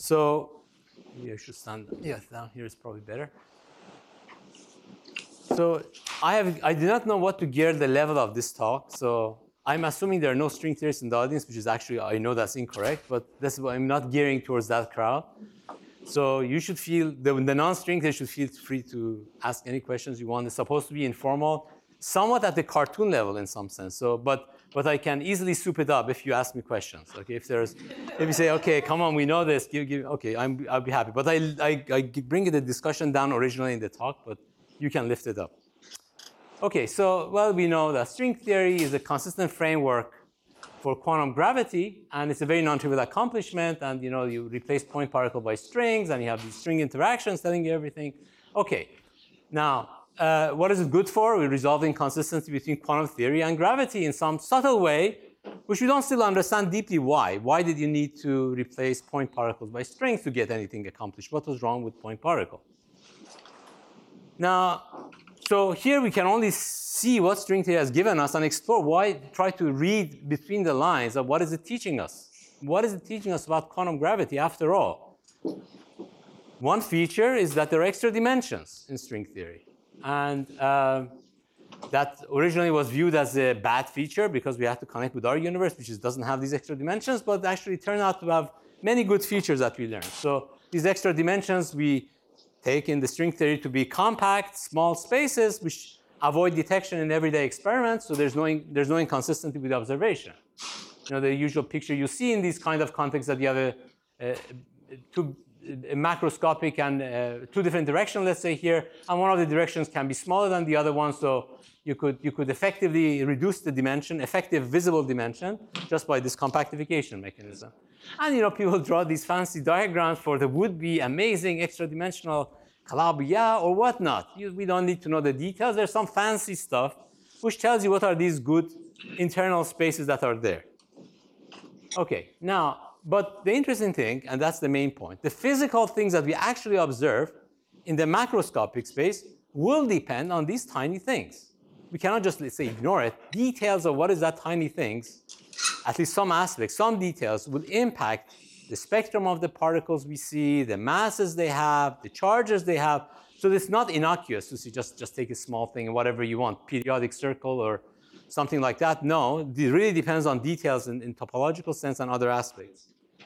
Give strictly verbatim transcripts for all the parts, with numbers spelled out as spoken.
So maybe I should stand. Yeah, down here is probably better. So I have I do not know what to gear the level of this talk. So I'm assuming there are no string theorists in the audience, which is actually, I know that's incorrect, but that's why I'm not gearing towards that crowd. So you should feel, the, the non-string theorists should feel free to ask any questions you want. It's supposed to be informal, somewhat at the cartoon level in some sense. So, but but I can easily soup it up if you ask me questions. Okay, if there's, if you say, okay, come on, we know this, give, give, okay, I'm, I'll be happy. But I, I, I bring the discussion down originally in the talk, but you can lift it up. Okay, so, well, we know that string theory is a consistent framework for quantum gravity, and it's a very non-trivial accomplishment, and you know, you replace point particle by strings, and you have these string interactions telling you everything. Okay, now, uh, what is it good for? We're resolving consistency between quantum theory and gravity in some subtle way, which we don't still understand deeply why. Why did you need to replace point particles by strings to get anything accomplished? What was wrong with point particle? Now, so here we can only see what string theory has given us and explore why, try to read between the lines of what is it teaching us. What is it teaching us about quantum gravity after all? One feature is that there are extra dimensions in string theory. And uh, that originally was viewed as a bad feature because we have to connect with our universe, which is, doesn't have these extra dimensions, but actually turned out to have many good features that we learned. So these extra dimensions we take in the string theory to be compact, small spaces, which avoid detection in everyday experiments, so there's no, in, there's no inconsistency with observation. You know, the usual picture you see in these kind of contexts that you have a, a, two, a macroscopic and uh, two different directions, let's say here, and one of the directions can be smaller than the other one, so you could, you could effectively reduce the dimension, effective visible dimension, just by this compactification mechanism. And you know, people draw these fancy diagrams for the would-be amazing extra-dimensional Calabi-Yau or whatnot. You, we don't need to know the details. There's some fancy stuff which tells you what are these good internal spaces that are there. Okay, now, but the interesting thing, and that's the main point, the physical things that we actually observe in the macroscopic space will depend on these tiny things. We cannot just, let's say, ignore it. Details of what is that tiny things, at least some aspects, some details, will impact the spectrum of the particles we see, the masses they have, the charges they have. So it's not innocuous to see just, just take a small thing, whatever you want, periodic circle or something like that. No, it really depends on details in, in topological sense and other aspects.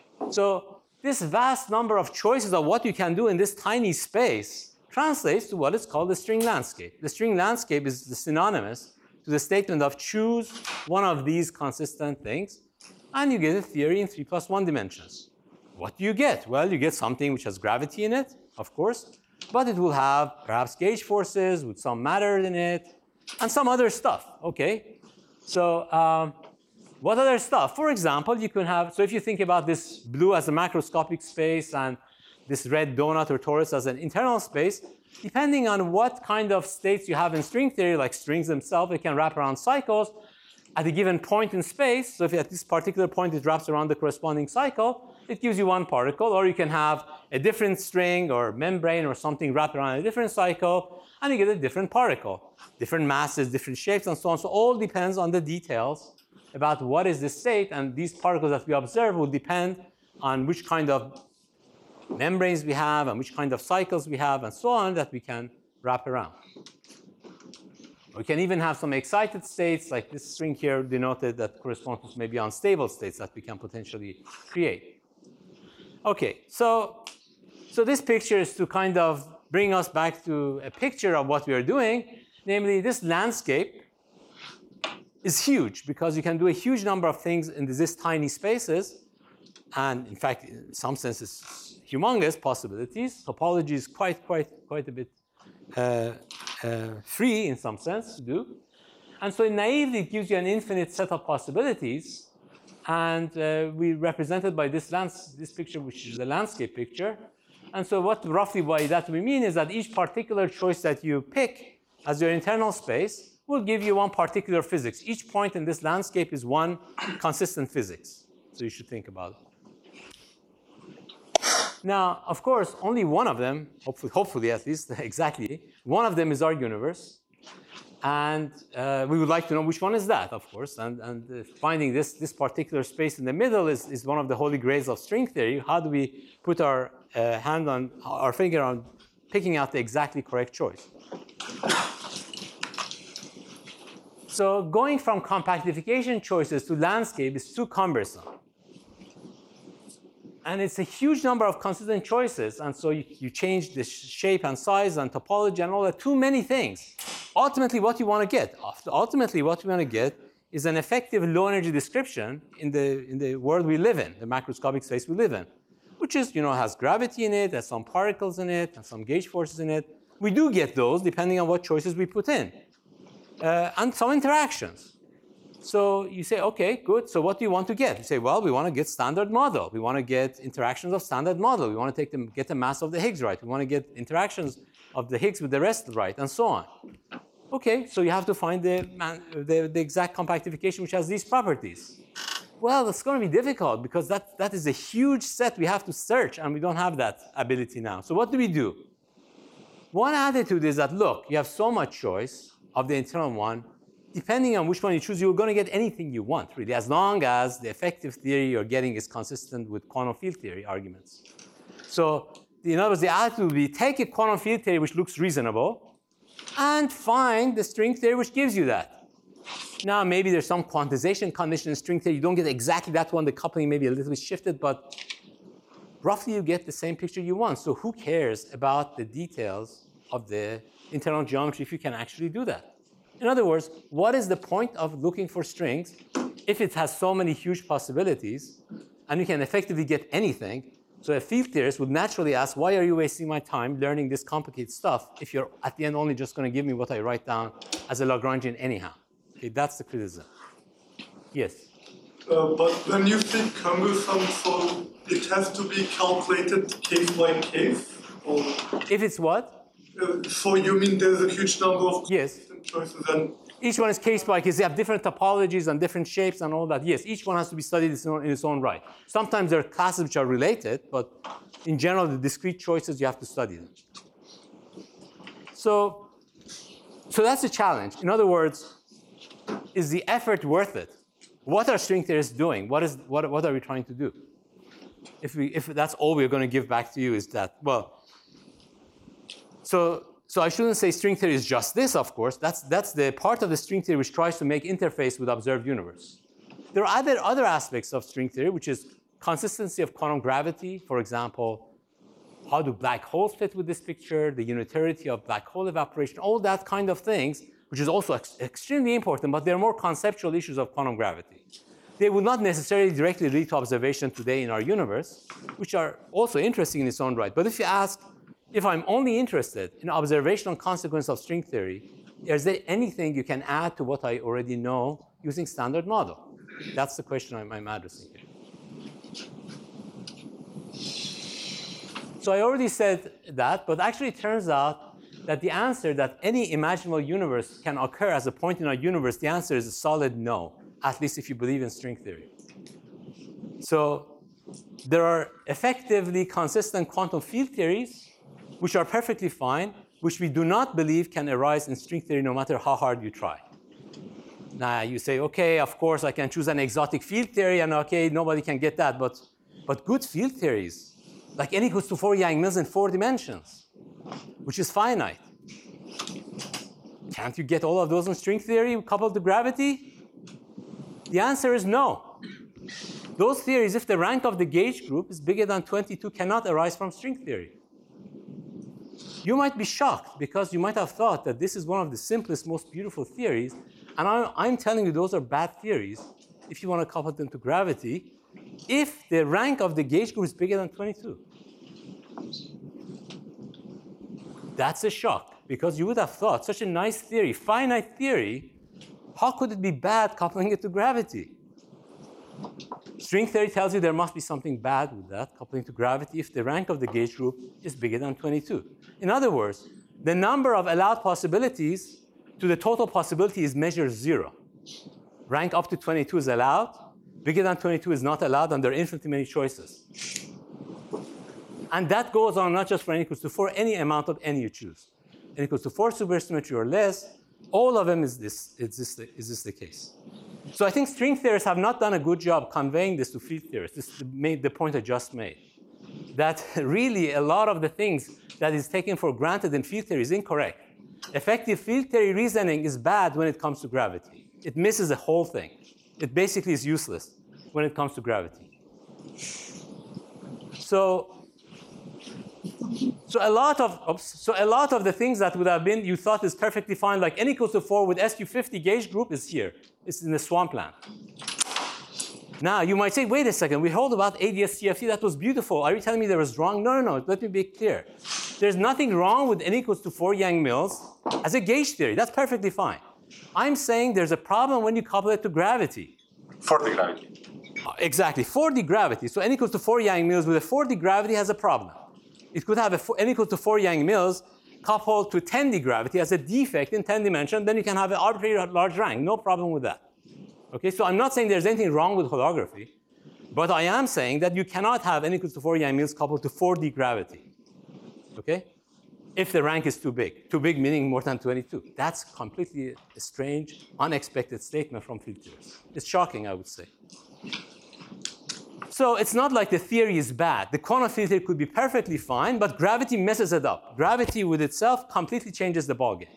So this vast number of choices of what you can do in this tiny space translates to what is called the string landscape. The string landscape is synonymous to the statement of choose one of these consistent things, and you get a theory in three plus one dimensions. What do you get? Well, you get something which has gravity in it, of course, but it will have perhaps gauge forces with some matter in it, and some other stuff, okay? So um, what other stuff? For example, you can have, so if you think about this blue as a macroscopic space and this red donut or torus as an internal space, depending on what kind of states you have in string theory, like strings themselves, they can wrap around cycles at a given point in space. So if at this particular point it wraps around the corresponding cycle, it gives you one particle. Or you can have a different string or membrane or something wrapped around a different cycle, and you get a different particle. Different masses, different shapes, and so on. So all depends on the details about what is the state, and these particles that we observe will depend on which kind of membranes we have and which kind of cycles we have and so on that we can wrap around. We can even have some excited states, like this string here denoted, that corresponds to maybe unstable states that we can potentially create. Okay, so, so this picture is to kind of bring us back to a picture of what we are doing, namely this landscape is huge because you can do a huge number of things in this tiny spaces, and in fact, in some senses, humongous possibilities. Topology is quite, quite, quite a bit uh, uh, free in some sense to do. And so naively, it gives you an infinite set of possibilities. And uh, we represented by this, lands this picture, which is the landscape picture. And so what roughly by that we mean is that each particular choice that you pick as your internal space will give you one particular physics. Each point in this landscape is one consistent physics. So you should think about it. Now, of course, only one of them, hopefully, hopefully at least, exactly, one of them is our universe. And uh, we would like to know which one is that, of course. And, and uh, finding this, this particular space in the middle is, is one of the holy grails of string theory. How do we put our uh, hand on, our finger on picking out the exactly correct choice? So going from compactification choices to landscape is too cumbersome. And it's a huge number of consistent choices. And so you, you change the shape and size and topology and all that, too many things. Ultimately, what you want to get, ultimately what you want to get is an effective low energy description in the, in the world we live in, the macroscopic space we live in, which is, you know, has gravity in it, has some particles in it, and some gauge forces in it. We do get those depending on what choices we put in. Uh, and some interactions. So you say, okay, good. So what do you want to get? You say, well, we want to get standard model. We want to get interactions of standard model. We want to take them, get the mass of the Higgs right. We want to get interactions of the Higgs with the rest right, and so on. Okay, so you have to find the, the, the exact compactification which has these properties. Well, it's going to be difficult because that, that is a huge set we have to search, and we don't have that ability now. So what do we do? One attitude is that, look, you have so much choice of the internal one. Depending on which one you choose, you're going to get anything you want, really, as long as the effective theory you're getting is consistent with quantum field theory arguments. So, in other words, the attitude would be take a quantum field theory which looks reasonable and find the string theory which gives you that. Now, maybe there's some quantization condition in string theory. You don't get exactly that one. The coupling may be a little bit shifted, but roughly you get the same picture you want. So who cares about the details of the internal geometry if you can actually do that? In other words, what is the point of looking for strings if it has so many huge possibilities and you can effectively get anything? So a field theorist would naturally ask, why are you wasting my time learning this complicated stuff if you're at the end only just going to give me what I write down as a Lagrangian anyhow? Okay, that's the criticism. Yes? Uh, but when you say cumbersome, so it has to be calculated case by case? Or? If it's what? Uh, so you mean there's a huge number of yes. choices and each one is case by case. They have different topologies and different shapes and all that. Yes, each one has to be studied in its own, in its own right. Sometimes there are classes which are related, but in general, the discrete choices, you have to study them. So, so that's a challenge. In other words, is the effort worth it? What are string theorists doing? What, is, what, what are we trying to do? If, we, if that's all we're going to give back to you is that, well, so, so I shouldn't say string theory is just this, of course. That's, that's the part of the string theory which tries to make interface with observed universe. There are other, other aspects of string theory, which is consistency of quantum gravity. For example, how do black holes fit with this picture, the unitarity of black hole evaporation, all that kind of things, which is also ex extremely important, but they're more conceptual issues of quantum gravity. They would not necessarily directly lead to observation today in our universe, which are also interesting in its own right. But if you ask, if I'm only interested in observational consequence of string theory, is there anything you can add to what I already know using standard model? That's the question I'm, I'm addressing here. So I already said that, but actually it turns out that the answer that any imaginable universe can occur as a point in our universe, the answer is a solid no, at least if you believe in string theory. So there are effectively consistent quantum field theories which are perfectly fine, which we do not believe can arise in string theory no matter how hard you try. Now you say, okay, of course I can choose an exotic field theory and okay, nobody can get that, but, but good field theories, like n equals to four Yang-Mills in four dimensions, which is finite. Can't you get all of those in string theory coupled to gravity? The answer is no. Those theories, if the rank of the gauge group is bigger than twenty-two, cannot arise from string theory. You might be shocked because you might have thought that this is one of the simplest, most beautiful theories, and I'm, I'm telling you those are bad theories if you want to couple them to gravity, if the rank of the gauge group is bigger than twenty-two. That's a shock, because you would have thought such a nice theory, finite theory, how could it be bad coupling it to gravity? String theory tells you there must be something bad with that, coupling to gravity, if the rank of the gauge group is bigger than twenty-two. In other words, the number of allowed possibilities to the total possibility is measured zero. Rank up to twenty-two is allowed, bigger than twenty-two is not allowed, and there are infinitely many choices. And that goes on not just for n equals to four, any amount of n you choose. N equals to four supersymmetry or less, All of them is this, is this, the, is this the case. So I think string theorists have not done a good job conveying this to field theorists. This is the, the point I just made. That really a lot of the things that is taken for granted in field theory is incorrect. Effective field theory reasoning is bad when it comes to gravity. It misses the whole thing. It basically is useless when it comes to gravity. So, so a lot of oops, so a lot of the things that would have been you thought is perfectly fine, like n equals to four with S Q fifty gauge group, is here. It's in the swampland. Now you might say, wait a second, we heard about A D S C F T, that was beautiful. Are you telling me that was wrong? No, no, no. Let me be clear. There's nothing wrong with n equals to four Yang-Mills as a gauge theory. That's perfectly fine. I'm saying there's a problem when you couple it to gravity. For the gravity. Exactly, four D gravity. So n equals to four Yang-Mills with a four D gravity has a problem. It could have a four, n equals to four Yang-Mills coupled to ten D gravity as a defect in ten dimension, then you can have an arbitrary large rank. No problem with that. Okay, so I'm not saying there's anything wrong with holography, but I am saying that you cannot have n equals to four Yang-Mills coupled to four D gravity. Okay? If the rank is too big. Too big meaning more than twenty-two. That's completely a strange, unexpected statement from field theorists. It's shocking, I would say. So it's not like the theory is bad. The quantum field theory could be perfectly fine, but gravity messes it up. Gravity with itself completely changes the ballgame.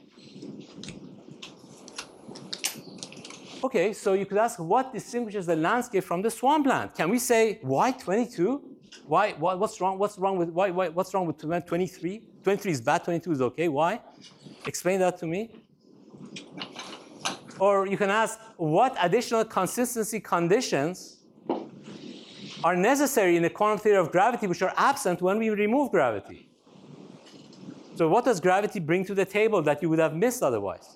Okay, so you could ask, what distinguishes the landscape from the swampland? Can we say, why twenty-two? Why, what, what's wrong? What's wrong with, why, why, what's wrong with twenty-three? twenty-three is bad, twenty-two is okay. Why? Explain that to me. Or you can ask, what additional consistency conditions are necessary in the quantum theory of gravity which are absent when we remove gravity? So what does gravity bring to the table that you would have missed otherwise?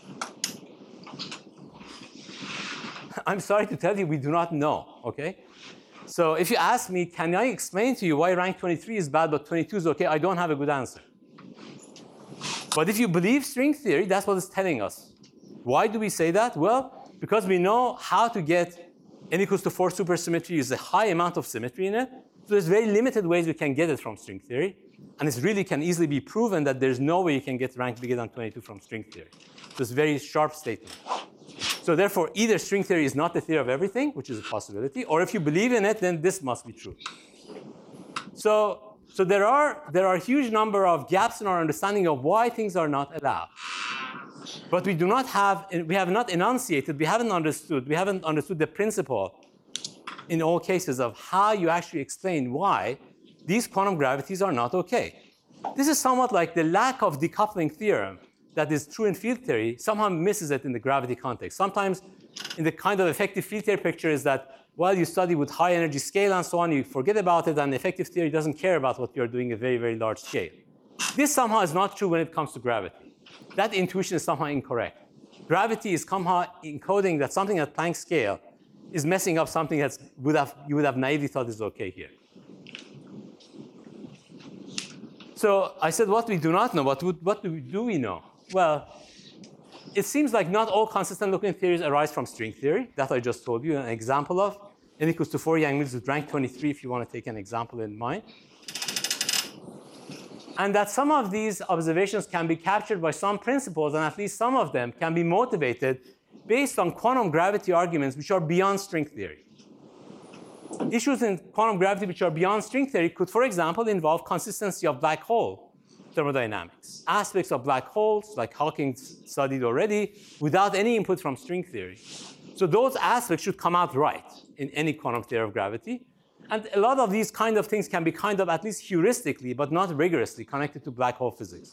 I'm sorry to tell you, we do not know, okay? So if you ask me, can I explain to you why rank twenty-three is bad but twenty-two is okay? I don't have a good answer. But if you believe string theory, that's what it's telling us. Why do we say that? Well, because we know how to get n equals to four supersymmetry is a high amount of symmetry in it. So there's very limited ways we can get it from string theory. And it really can easily be proven that there's no way you can get rank bigger than twenty-two from string theory. So it's a very sharp statement. So therefore, either string theory is not the theory of everything, which is a possibility, or if you believe in it, then this must be true. So, so there are there are a huge number of gaps in our understanding of why things are not allowed. But we do not have, we have not enunciated, we haven't understood, we haven't understood the principle in all cases of how you actually explain why these quantum gravities are not okay. This is somewhat like the lack of decoupling theorem that is true in field theory somehow misses it in the gravity context. Sometimes in the kind of effective field theory picture is that while you study with high energy scale and so on, you forget about it, and effective theory doesn't care about what you're doing at a very, very large scale. This somehow is not true when it comes to gravity. That intuition is somehow incorrect. Gravity is somehow encoding that something at Planck scale is messing up something that would have, you would have naively thought is okay here. So I said what we do not know, but what do we, do we know? Well, it seems like not all consistent looking theories arise from string theory. That I just told you an example of. N equals to four Yang-Mills with rank twenty-three if you want to take an example in mind. And that some of these observations can be captured by some principles, and at least some of them can be motivated based on quantum gravity arguments which are beyond string theory. Issues in quantum gravity which are beyond string theory could, for example, involve consistency of black hole thermodynamics. Aspects of black holes, like Hawking studied already, without any input from string theory. So those aspects should come out right in any quantum theory of gravity. And a lot of these kind of things can be kind of at least heuristically, but not rigorously, connected to black hole physics.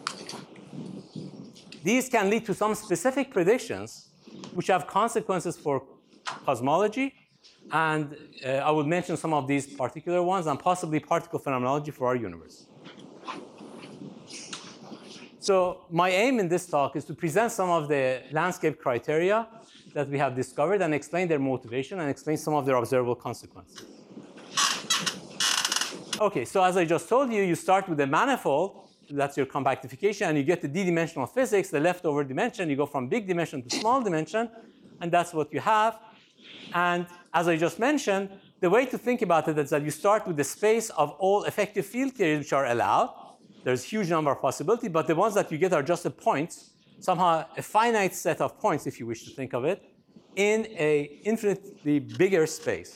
These can lead to some specific predictions which have consequences for cosmology. And uh, I will mention some of these particular ones, and possibly particle phenomenology for our universe. So my aim in this talk is to present some of the landscape criteria that we have discovered and explain their motivation and explain some of their observable consequences. Okay, so as I just told you, you start with a manifold. That's your compactification, and you get the d-dimensional physics, the leftover dimension. You go from big dimension to small dimension, and that's what you have. And as I just mentioned, the way to think about it is that you start with the space of all effective field theories which are allowed. There's a huge number of possibilities, but the ones that you get are just the points somehow a finite set of points, if you wish to think of it, in an infinitely bigger space.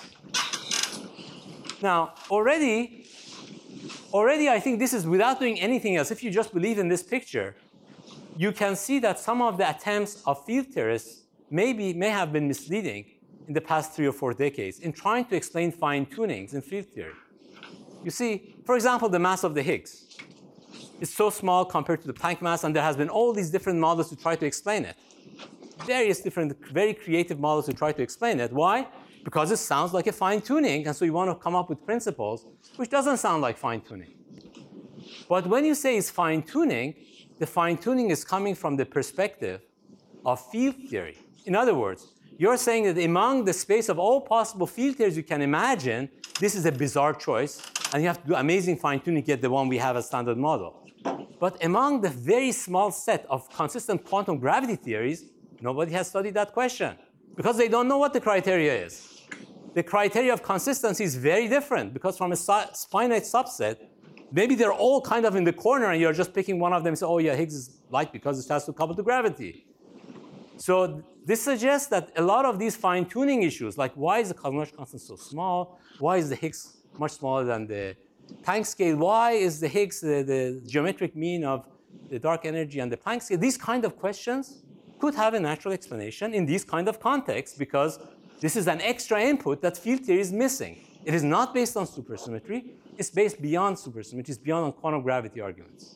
Now, already, already I think this is without doing anything else. If you just believe in this picture, you can see that some of the attempts of field theorists maybe may have been misleading in the past three or four decades in trying to explain fine tunings in field theory. You see, for example, the mass of the Higgs is so small compared to the Planck mass, and there has been all these different models to try to explain it. Various different, very creative models to try to explain it. Why? Because it sounds like a fine tuning, and so you want to come up with principles which doesn't sound like fine tuning. But when you say it's fine tuning, the fine tuning is coming from the perspective of field theory. In other words, you're saying that among the space of all possible field theories you can imagine, this is a bizarre choice, and you have to do amazing fine tuning to get the one we have as standard model. But among the very small set of consistent quantum gravity theories, nobody has studied that question because they don't know what the criteria is. The criteria of consistency is very different because from a finite subset, maybe they're all kind of in the corner and you're just picking one of them and say, oh yeah, Higgs is light because it has to couple to gravity. So this suggests that a lot of these fine-tuning issues, like why is the cosmological constant so small? Why is the Higgs much smaller than the Planck scale? Why is the Higgs the, the geometric mean of the dark energy and the Planck scale? These kind of questions could have a natural explanation in these kind of contexts because this is an extra input that field theory is missing. It is not based on supersymmetry. It's based beyond supersymmetry. It's beyond on quantum gravity arguments.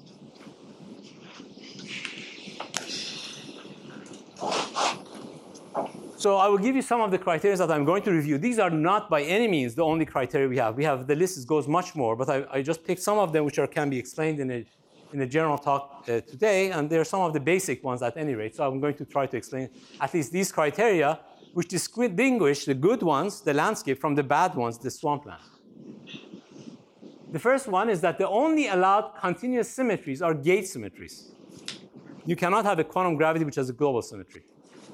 So I will give you some of the criteria that I'm going to review. These are not by any means the only criteria we have. We have the list goes much more, but I, I just picked some of them which are, can be explained in a, in a general talk uh, today, and there are some of the basic ones at any rate. So I'm going to try to explain at least these criteria which distinguish the good ones, the landscape, from the bad ones, the swampland. The first one is that the only allowed continuous symmetries are gauge symmetries. You cannot have a quantum gravity which has a global symmetry.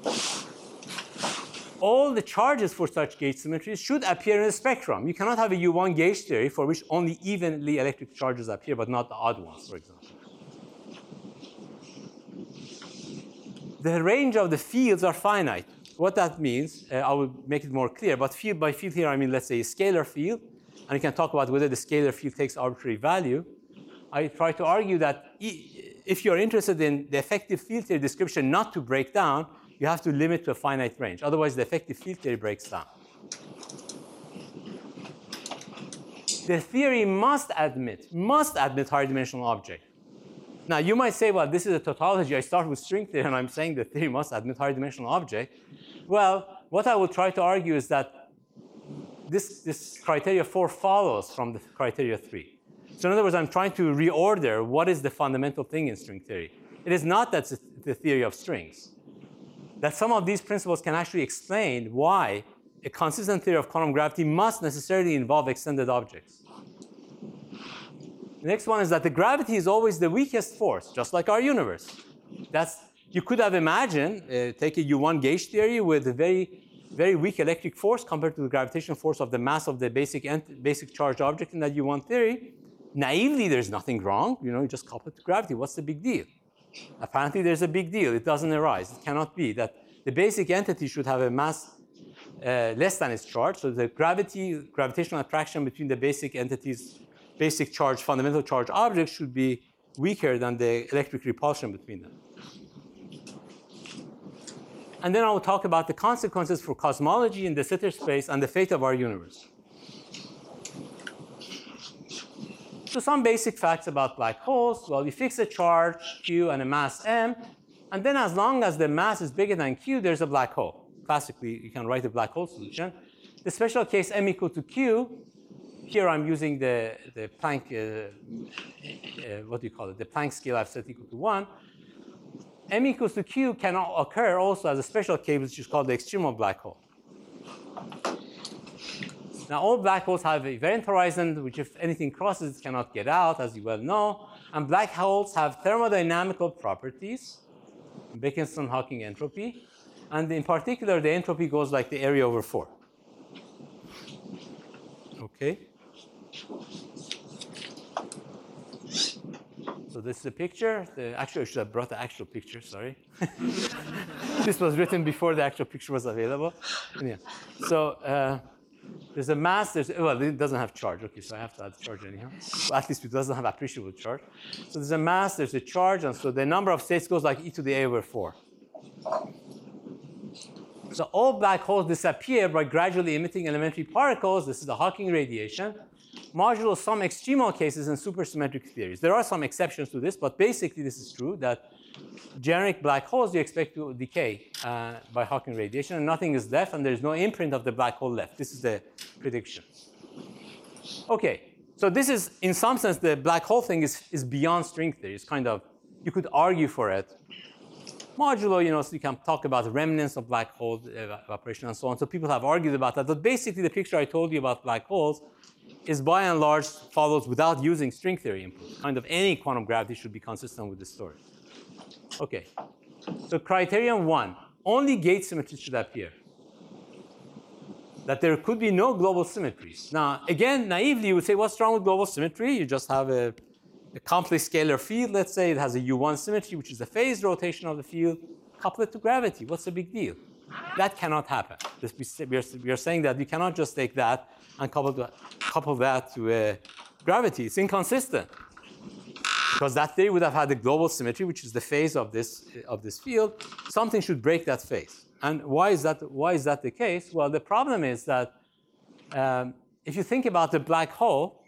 All the charges for such gauge symmetries should appear in the spectrum. You cannot have a U one gauge theory for which only evenly electric charges appear, but not the odd ones, for example. The range of the fields are finite. What that means, uh, I will make it more clear, but field by field here, I mean, let's say a scalar field, and you can talk about whether the scalar field takes arbitrary value. I try to argue that if you're interested in the effective field theory description not to break down, you have to limit to a finite range. Otherwise, the effective field theory breaks down. The theory must admit, must admit higher dimensional object. Now, you might say, well, this is a tautology. I start with string theory, and I'm saying the theory must admit higher dimensional object. Well, what I will try to argue is that this, this criteria four follows from the criteria three. So in other words, I'm trying to reorder what is the fundamental thing in string theory. It is not that it's the theory of strings. That some of these principles can actually explain why a consistent theory of quantum gravity must necessarily involve extended objects. The next one is that the gravity is always the weakest force, just like our universe. That's, you could have imagined, uh, take a U one gauge theory with a very, very weak electric force compared to the gravitational force of the mass of the basic, basic charged object in that U one theory. Naively, there's nothing wrong. You know, you just couple it to gravity. What's the big deal? Apparently, there's a big deal. It doesn't arise. It cannot be that the basic entity should have a mass uh, less than its charge. So the gravity, gravitational attraction between the basic entities, basic charge, fundamental charge objects should be weaker than the electric repulsion between them. And then I will talk about the consequences for cosmology in de Sitter space and the fate of our universe. So some basic facts about black holes. Well, you fix a charge, Q, and a mass M, and then as long as the mass is bigger than Q, there's a black hole. Classically, you can write a black hole solution. The special case M equal to Q, here I'm using the, the Planck, uh, uh, what do you call it, the Planck scale I've set equal to one. M equals to Q can occur also as a special case, which is called the extremal black hole. Now, all black holes have a event horizon, which if anything crosses, it cannot get out, as you well know. And black holes have thermodynamical properties, Bekenstein-Hawking entropy. And in particular, the entropy goes like the area over four. OK? So this is a picture. The, actually, I should have brought the actual picture, sorry. This was written before the actual picture was available. Yeah. So uh, there's a mass, there's, well, it doesn't have charge. Okay, so I have to add charge anyhow. Well, at least it doesn't have appreciable charge. So there's a mass, there's a charge, and so the number of states goes like e to the a over four. So all black holes disappear by gradually emitting elementary particles. This is the Hawking radiation. Modulo some extremal cases in supersymmetric theories. There are some exceptions to this, but basically this is true that generic black holes you expect to decay uh, by Hawking radiation, and nothing is left, and there's no imprint of the black hole left. This is the prediction. Okay, so this is, in some sense, the black hole thing is, is beyond string theory. It's kind of, you could argue for it. Modulo, you know, so you can talk about remnants of black hole evaporation and so on. So people have argued about that. But basically, the picture I told you about black holes is by and large follows without using string theory input. Kind of any quantum gravity should be consistent with this story. Okay, so criterion one, only gauge symmetries should appear. That there could be no global symmetries. Now, again, naively, you would say, what's wrong with global symmetry? You just have a, a complex scalar field. Let's say it has a U one symmetry, which is the phase rotation of the field. Couple it to gravity. What's the big deal? That cannot happen. This, we, are, we are saying that you cannot just take that and couple, to, couple that to uh, gravity. It's inconsistent. Because that theory would have had a global symmetry, which is the phase of this, of this field. Something should break that phase. And why is that, why is that the case? Well, the problem is that um, if you think about the black hole,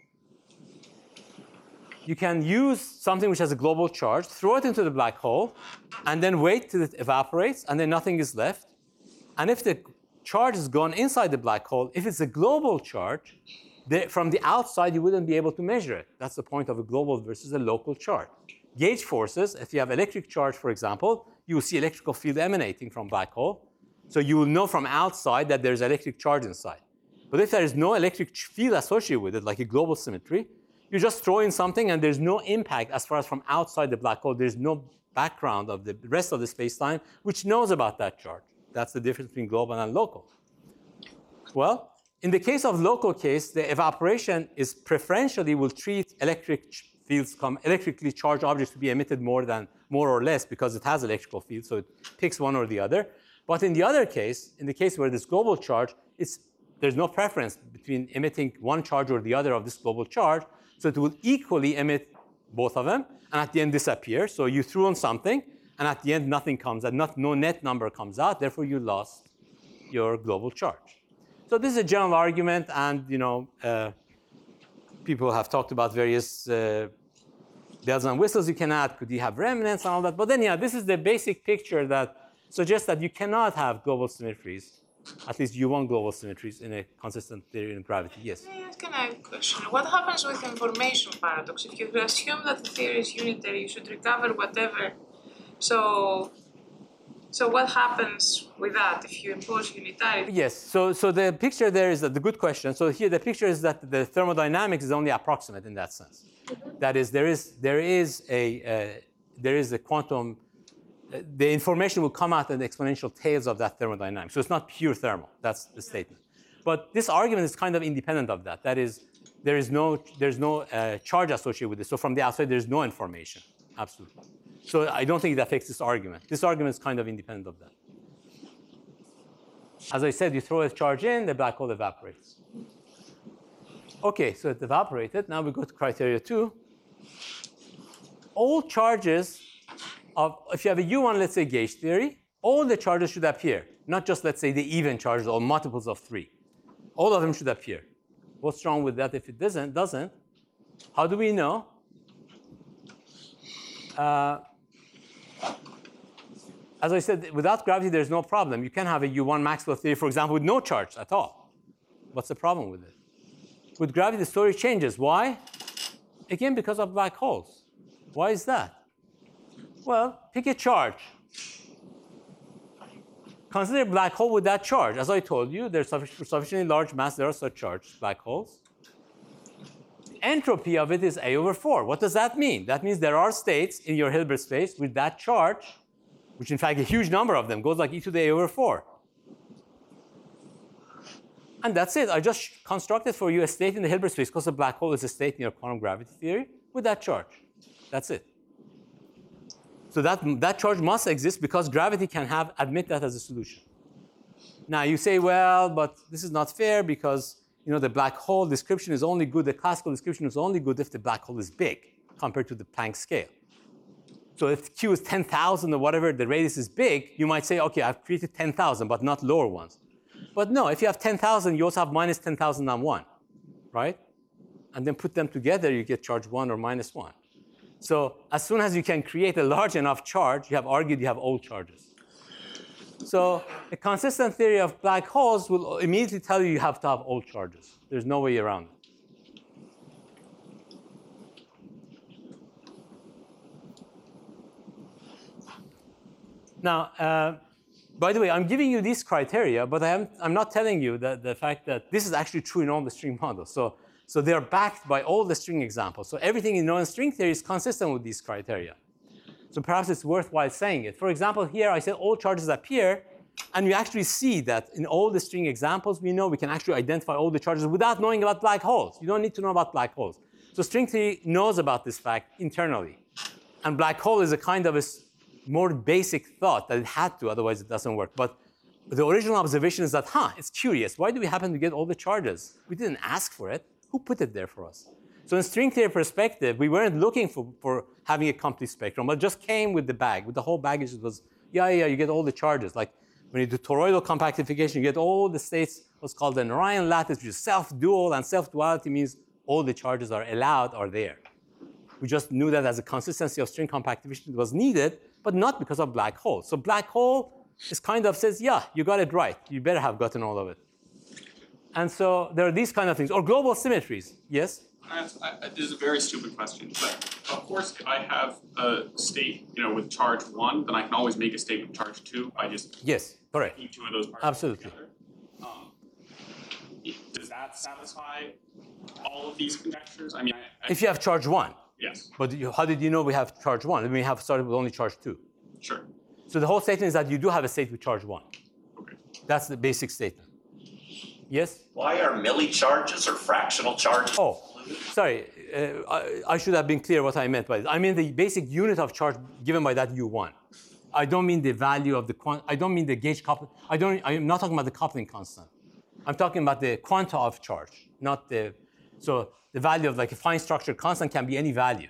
you can use something which has a global charge, throw it into the black hole, and then wait till it evaporates, and then nothing is left. And if the charge is gone inside the black hole, if it's a global charge, the, from the outside, you wouldn't be able to measure it. That's the point of a global versus a local charge. Gauge forces, if you have electric charge, for example, you will see electrical field emanating from black hole. So you will know from outside that there's electric charge inside. But if there is no electric field associated with it, like a global symmetry, you just throw in something and there's no impact as far as from outside the black hole. There's no background of the rest of the space-time which knows about that charge. That's the difference between global and local. Well, in the case of local case, the evaporation is preferentially will treat electric fields, come electrically charged objects to be emitted more than more or less because it has electrical field, so it picks one or the other. But in the other case, in the case where this global charge, it's, there's no preference between emitting one charge or the other of this global charge, so it will equally emit both of them, and at the end disappear. So you threw on something, and at the end nothing comes out, not, no net number comes out, therefore you lost your global charge. So this is a general argument, and you know, uh, people have talked about various uh, bells and whistles you can add. Could you have remnants and all that? But then, yeah, this is the basic picture that suggests that you cannot have global symmetries, at least U one global symmetries, in a consistent theory in gravity. Yes? Yes, can I have a question? What happens with information paradox? If you assume that the theory is unitary, you should recover whatever. So, so what happens with that if you impose unitarity? Yes, so, so the picture there is that the good question. So here the picture is that the thermodynamics is only approximate in that sense. Mm-hmm. That is, there is, there is a, uh, there is a quantum, uh, the information will come out in the exponential tails of that thermodynamics. So it's not pure thermal, that's the statement. But this argument is kind of independent of that. That is, there is no, there's no uh, charge associated with this. So from the outside, there's no information, absolutely. So I don't think it affects this argument. This argument is kind of independent of that. As I said, you throw a charge in, the black hole evaporates. Okay, so it evaporated. Now we go to criteria two. All charges of, if you have a U one, let's say, gauge theory, all the charges should appear, not just, let's say, the even charges or multiples of three. All of them should appear. What's wrong with that if it doesn't? Doesn't? How do we know? Uh, As I said, without gravity, there's no problem. You can have a U one Maxwell theory, for example, with no charge at all. What's the problem with it? With gravity, the story changes. Why? Again, because of black holes. Why is that? Well, pick a charge. Consider a black hole with that charge. As I told you, there's sufficiently large mass, there are such charged black holes. The entropy of it is A over four. What does that mean? That means there are states in your Hilbert space with that charge, which in fact a huge number of them, goes like e to the A over four. And that's it. I just constructed for you a state in the Hilbert space because a black hole is a state in your quantum gravity theory with that charge. That's it. So that, that charge must exist because gravity can have admit that as a solution. Now you say, well, but this is not fair because you know the black hole description is only good, the classical description is only good if the black hole is big compared to the Planck scale. So if Q is ten thousand or whatever, the radius is big, you might say, okay, I've created ten thousand, but not lower ones. But no, if you have ten thousand, you also have minus ten thousand on one, right? And then put them together, you get charge one or minus one. So as soon as you can create a large enough charge, you have argued you have all charges. So a consistent theory of black holes will immediately tell you you have to have all charges. There's no way around it. Now, uh, by the way, I'm giving you these criteria, but I am, I'm not telling you that the fact that this is actually true in all the string models. So, so they are backed by all the string examples. So everything you know in string theory is consistent with these criteria. So perhaps it's worthwhile saying it. For example, here I said all charges appear, and we actually see that in all the string examples, we know we can actually identify all the charges without knowing about black holes. You don't need to know about black holes. So string theory knows about this fact internally. And black hole is a kind of a more basic thought that it had to, otherwise it doesn't work. But the original observation is that, huh, it's curious. Why do we happen to get all the charges? We didn't ask for it. Who put it there for us? So in string theory perspective, we weren't looking for, for having a complete spectrum, but it just came with the bag. With the whole baggage, it was, yeah, yeah, you get all the charges. Like when you do toroidal compactification, you get all the states, what's called an Orion lattice, which is self-dual, and self-duality means all the charges are allowed, are there. We just knew that as a consistency of string compactification was needed, but not because of black hole. So black hole is kind of says, yeah, you got it right. You better have gotten all of it. And so there are these kind of things. Or global symmetries. Yes? I, I, this is a very stupid question, but of course, if I have a state, you know, with charge one, then I can always make a state with charge two by just yes, correct. taking two of those particles Absolutely. together. Um, does that satisfy all of these conjectures? I mean, I, I, if you have charge one. Yes. But you, how did you know we have charge one? We have started with only charge two. Sure. So the whole statement is that you do have a state with charge one. Okay. That's the basic statement. Yes? Why are milli charges or fractional charges? Oh, sorry. Uh, I, I should have been clear what I meant by this. I mean the basic unit of charge given by that U one. I don't mean the value of the quant. I don't mean the gauge coupling. I don't. I'm not talking about the coupling constant. I'm talking about the quanta of charge, not the. So the value of like a fine structure constant can be any value.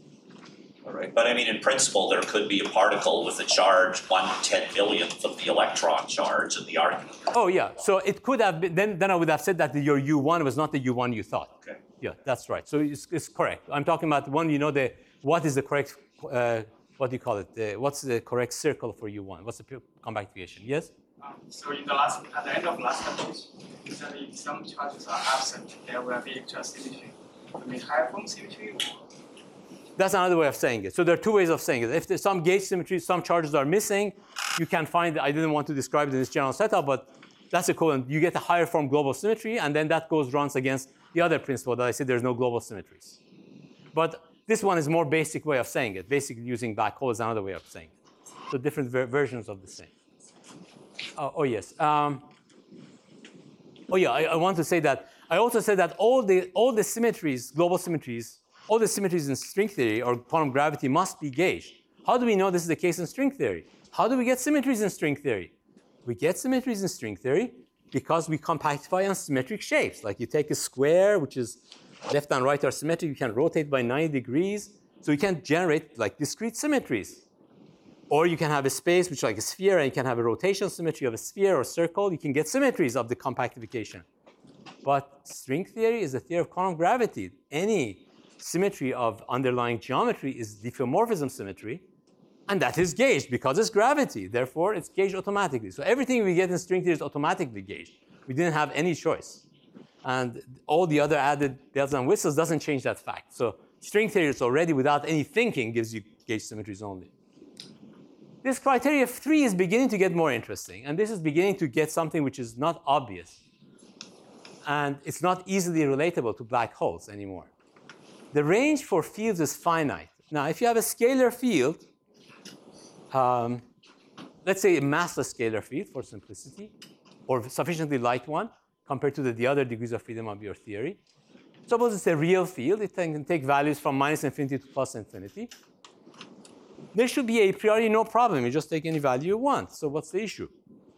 All right, but I mean, in principle, there could be a particle with a charge one ten millionth of the electron charge, and the argument. Oh yeah, so it could have been. Then, then I would have said that your U one was not the U one you thought. Okay. Yeah, that's right. So it's, it's correct. I'm talking about one. You know the what is the correct. Uh, what do you call it? The, what's the correct circle for U one? What's the compactification? Yes. Um, so in the last, at the end of last approach, you said if some charges are absent, there will be actual symmetry. I mean, higher form symmetry or? That's another way of saying it. So there are two ways of saying it. If there's some gauge symmetry, some charges are missing, you can find, I didn't want to describe it in this general setup, but that's equivalent. You get a higher form global symmetry, and then that goes runs against the other principle that I said there's no global symmetries. But this one is more basic way of saying it. Basically using black hole is another way of saying it. So different ver versions of the same. Oh, oh yes. Um, oh yeah, I, I want to say that. I also said that all the, all the symmetries, global symmetries, all the symmetries in string theory or quantum gravity must be gauged. How do we know this is the case in string theory? How do we get symmetries in string theory? We get symmetries in string theory because we compactify on symmetric shapes. Like you take a square, which is left and right are symmetric, you can rotate by ninety degrees. So you can generate like discrete symmetries. Or you can have a space which is like a sphere, and you can have a rotation symmetry of a sphere or circle. You can get symmetries of the compactification. But string theory is a theory of quantum gravity. Any symmetry of underlying geometry is diffeomorphism symmetry, and that is gauged because it's gravity. Therefore, it's gauged automatically. So everything we get in string theory is automatically gauged. We didn't have any choice. And all the other added bells and whistles doesn't change that fact. So string theory is already, without any thinking, gives you gauge symmetries only. This criteria of three is beginning to get more interesting, and this is beginning to get something which is not obvious. And it's not easily relatable to black holes anymore. The range for fields is finite. Now, if you have a scalar field, um, let's say a massless scalar field for simplicity, or sufficiently light one, compared to the, the other degrees of freedom of your theory. Suppose it's a real field. It can take values from minus infinity to plus infinity. there should be a priori no problem. You just take any value you want. So what's the issue?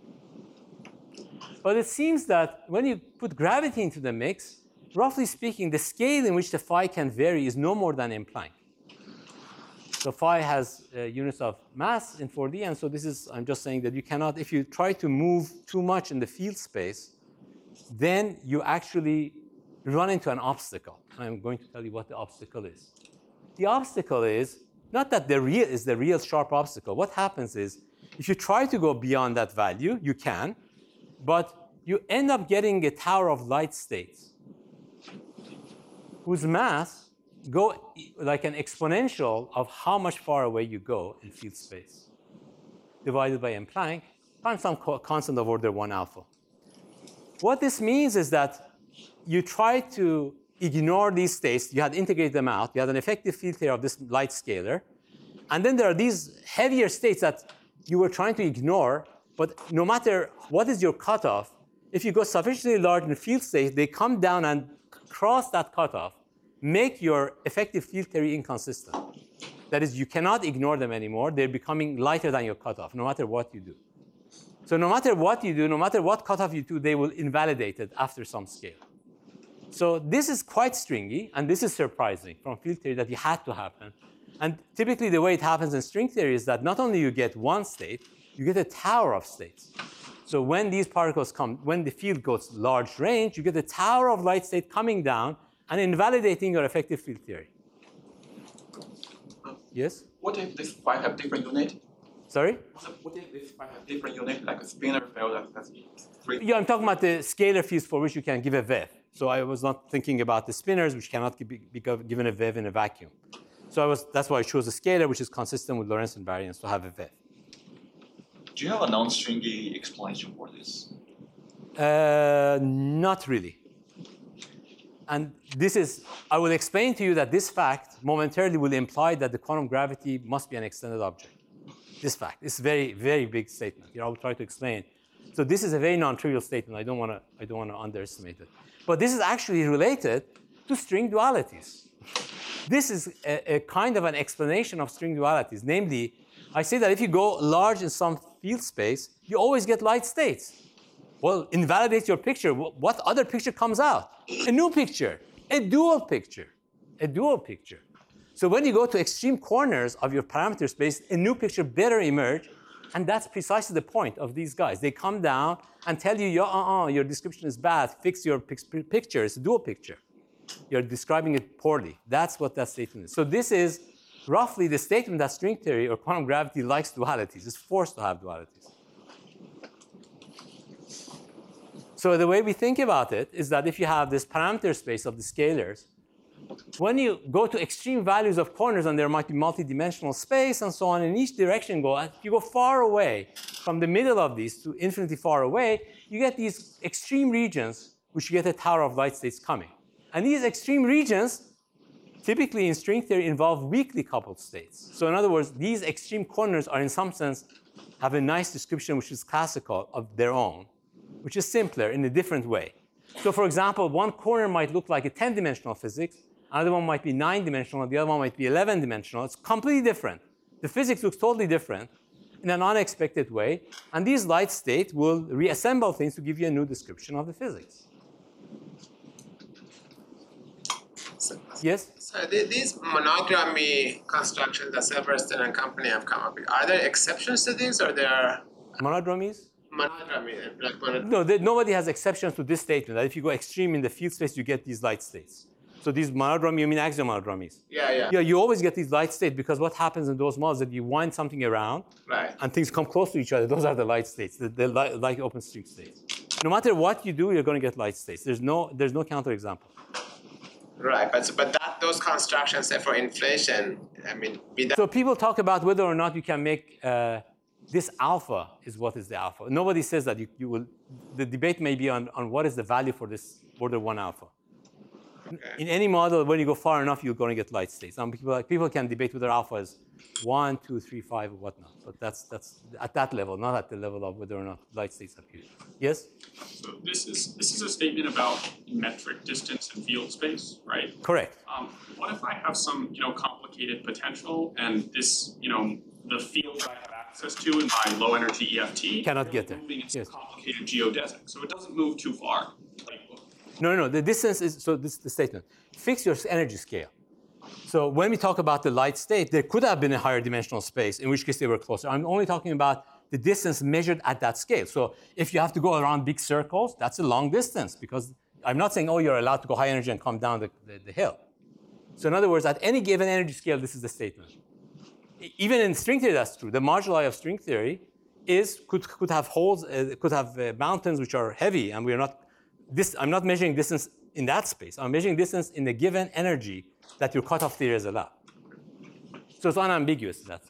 But it seems that when you put gravity into the mix, roughly speaking, the scale in which the phi can vary is no more than m Planck. So phi has uh, units of mass in four D, and so this is, I'm just saying that you cannot, if you try to move too much in the field space, then you actually run into an obstacle. I'm going to tell you what the obstacle is. The obstacle is not that the real is the real sharp obstacle. What happens is, if you try to go beyond that value, you can, but you end up getting a tower of light states whose mass go like an exponential of how much far away you go in field space, divided by m Planck times some co constant of order one alpha. What this means is that you try to ignore these states, you had to integrate them out, you had an effective field theory of this light scalar, and then there are these heavier states that you were trying to ignore, but no matter what is your cutoff, if you go sufficiently large in the field state, they come down and cross that cutoff, make your effective field theory inconsistent. That is, you cannot ignore them anymore. They're becoming lighter than your cutoff, no matter what you do. So no matter what you do, no matter what cutoff you do, they will invalidate it after some scale. So this is quite stringy, and this is surprising from field theory that it had to happen. And typically the way it happens in string theory is that not only you get one state, you get a tower of states. So when these particles come, when the field goes large range, you get a tower of light state coming down and invalidating your effective field theory. Yes? What if this phi have different unit? Sorry? What if this phi have different unit, like a spinor field that has three? Yeah, I'm talking about the scalar fields for which you can give a V E V. So I was not thinking about the spinors, which cannot be, be given a V E V in a vacuum. So I was, that's why I chose a scalar, which is consistent with Lorentz invariance to have a V E V. Do you have a non-stringy explanation for this? Uh, not really. And this is, I will explain to you that this fact momentarily will imply that the quantum gravity must be an extended object. This fact, it's a very, very big statement. Here, I will try to explain. So this is a very non-trivial statement. I don't want to, I don't want to underestimate it. But this is actually related to string dualities. This is a, a kind of an explanation of string dualities. Namely, I say that if you go large in some field space, you always get light states. Well, invalidate your picture. What other picture comes out? A new picture, a dual picture, a dual picture. So when you go to extreme corners of your parameter space, a new picture better emerge. And that's precisely the point of these guys. They come down and tell you, uh-uh, your description is bad. Fix your picture. It's a dual picture. You're describing it poorly. That's what that statement is. So this is roughly the statement that string theory or quantum gravity likes dualities. It's forced to have dualities. So the way we think about it is that if you have this parameter space of the scalars, when you go to extreme values of corners, and there might be multi-dimensional space and so on, in each direction go, if you go far away from the middle of these to infinitely far away, you get these extreme regions, which you get a tower of light states coming. And these extreme regions, typically in string theory, involve weakly coupled states. So in other words, these extreme corners are in some sense, have a nice description which is classical of their own, which is simpler in a different way. So for example, one corner might look like a ten-dimensional physics, another one might be nine-dimensional, the other one might be eleven-dimensional. It's completely different. The physics looks totally different in an unexpected way, and these light states will reassemble things to give you a new description of the physics. So, Yes? so these monodromy constructions that Silverstein and company have come up with, are there exceptions to these, or there are Monodromies? monodromy, like monod No, they, nobody has exceptions to this statement, that if you go extreme in the field space, you get these light states. So these monodromy, you mean axial monodromies? Yeah, yeah. Yeah, you always get these light states because what happens in those models is that you wind something around Right. and things come close to each other. Those are the light states, the, the light, like open string states. No matter what you do, you're going to get light states. There's no, there's no counterexample. Right, but but that those constructions, say for inflation, I mean, be that So people talk about whether or not you can make uh, this alpha is what is the alpha. Nobody says that you, you will, the debate may be on, on what is the value for this order one alpha. Okay. In any model, when you go far enough, you're going to get light states. Some people, like, people can debate whether alpha is one, two, three, five, or whatnot. But that's that's at that level, not at the level of whether or not light states appear. Yes? So this is this is a statement about metric distance and field space, right? Correct. Um, what if I have some, you know, complicated potential and this, you know, the field I have access to in my low energy E F T Cannot get there. moving in some Yes. complicated geodesic, so it doesn't move too far. Like, No, no, no. The distance is, so this is the statement. Fix your energy scale. So when we talk about the light state, there could have been a higher dimensional space, in which case they were closer. I'm only talking about the distance measured at that scale. So if you have to go around big circles, that's a long distance, because I'm not saying, oh, you're allowed to go high energy and come down the, the, the hill. So in other words, at any given energy scale, this is the statement. E- Even in string theory, that's true. The moduli of string theory is could, could have holes, uh, could have uh, mountains which are heavy, and we're not, this, I'm not measuring distance in that space. I'm measuring distance in the given energy that your cutoff theory is allowed. So it's unambiguous, that.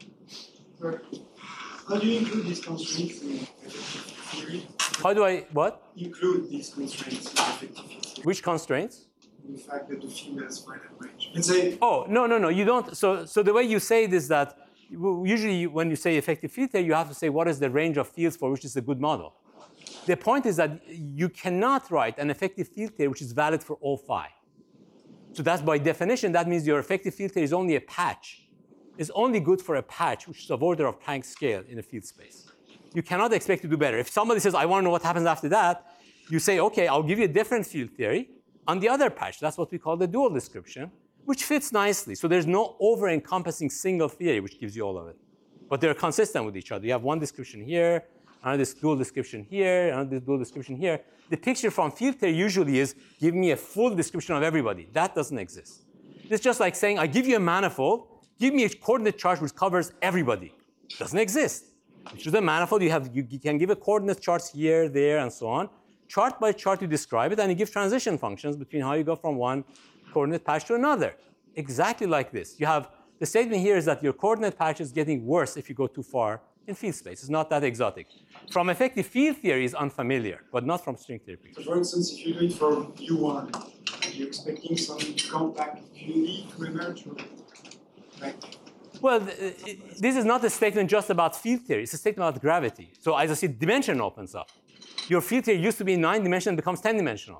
Right. How do you include these constraints in effective theory? How do I, what? Include these constraints in effective theory. Which constraints? The fact that the field has finite range. Let's say, Oh, no, no, no, you don't. So, so the way you say it is that you- usually when you say effective field theory, you have to say what is the range of fields for which is a good model. The point is that you cannot write an effective field theory which is valid for all phi. So that's by definition, that means your effective field theory is only a patch. It's only good for a patch, which is of order of Planck scale in a field space. You cannot expect to do better. If somebody says, I want to know what happens after that, you say, okay, I'll give you a different field theory on the other patch. That's what we call the dual description, which fits nicely. So there's no over-encompassing single theory which gives you all of it. But they're consistent with each other. You have one description here, another dual description here, another dual description here. The picture from field theory usually is, give me a full description of everybody. That doesn't exist. It's just like saying, I give you a manifold, give me a coordinate chart which covers everybody. Doesn't exist. It's just a manifold. You, have, you, you can give a coordinate charts here, there, and so on. Chart by chart, you describe it, and you give transition functions between how you go from one coordinate patch to another. Exactly like this. You have, the statement here is that your coordinate patch is getting worse if you go too far in field space. It's not that exotic. From effective field theory is unfamiliar, but not from string theory. so for instance, if you do it for U one, are you expecting some compact unity to emerge? Or like, Well, th- it- this is not a statement just about field theory. It's a statement about gravity. So as I said, dimension opens up. Your field theory used to be nine dimensional, becomes ten dimensional.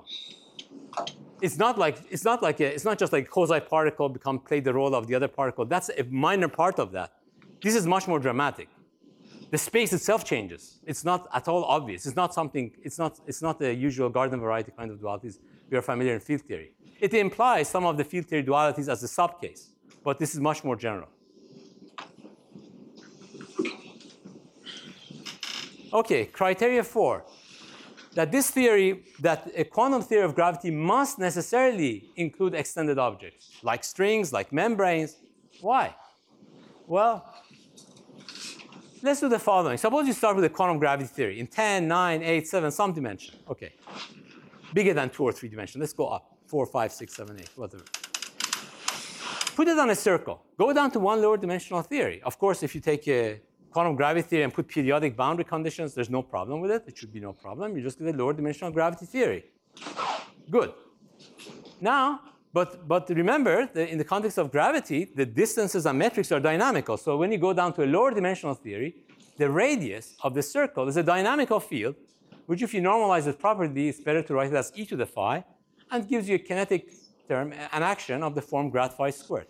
It's not like it's not like a, it's not just like quasi particle become play the role of the other particle. That's a minor part of that. This is much more dramatic. The space itself changes. It's not at all obvious. It's not something. It's not. It's not the usual garden variety kind of dualities we are familiar in field theory. It implies some of the field theory dualities as a subcase, but this is much more general. Okay, criteria four. That this theory, that a quantum theory of gravity must necessarily include extended objects, like strings, like membranes. Why? Well, let's do the following. Suppose you start with a quantum gravity theory in ten, nine, eight, seven, some dimension. Okay. Bigger than two or three dimension. Let's go up. four, five, six, seven, eight, whatever. Put it on a circle. Go down to one lower dimensional theory. Of course, if you take a quantum gravity theory and put periodic boundary conditions, there's no problem with it. It should be no problem. You just get a lower dimensional gravity theory. Good. Now, but, but remember, that in the context of gravity, the distances and metrics are dynamical. So when you go down to a lower dimensional theory, the radius of the circle is a dynamical field, which if you normalize it properly, it's better to write it as e to the phi, and gives you a kinetic term, an action of the form grad phi squared.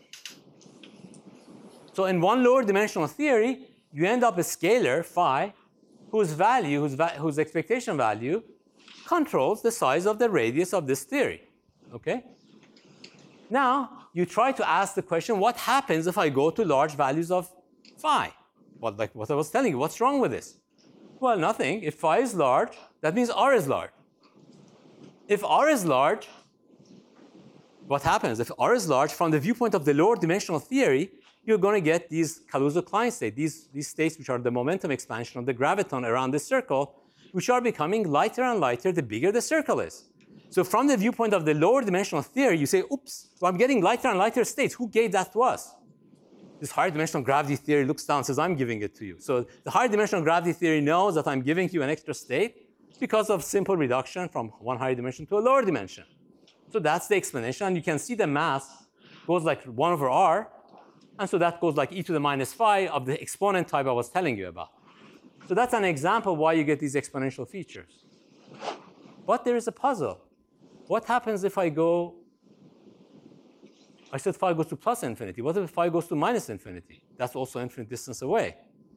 So in one lower dimensional theory, you end up a scalar, phi, whose value, whose, va whose expectation value controls the size of the radius of this theory, okay? Now, you try to ask the question, what happens if I go to large values of phi? Well, like what I was telling you, what's wrong with this? Well, nothing. If phi is large, that means R is large. If R is large, what happens? If R is large, from the viewpoint of the lower dimensional theory, you're going to get these Kaluza-Klein states, these, these states which are the momentum expansion of the graviton around the circle, which are becoming lighter and lighter the bigger the circle is. So from the viewpoint of the lower dimensional theory, you say, oops, well, I'm getting lighter and lighter states. Who gave that to us? This higher dimensional gravity theory looks down and says, I'm giving it to you. So the higher dimensional gravity theory knows that I'm giving you an extra state because of simple reduction from one higher dimension to a lower dimension. So that's the explanation. And you can see the mass goes like one over r. And so that goes like e to the minus phi of the exponent type I was telling you about. So that's an example why you get these exponential features. But there is a puzzle. What happens if I go, I said phi goes to plus infinity. What if phi goes to minus infinity? That's also infinite distance away.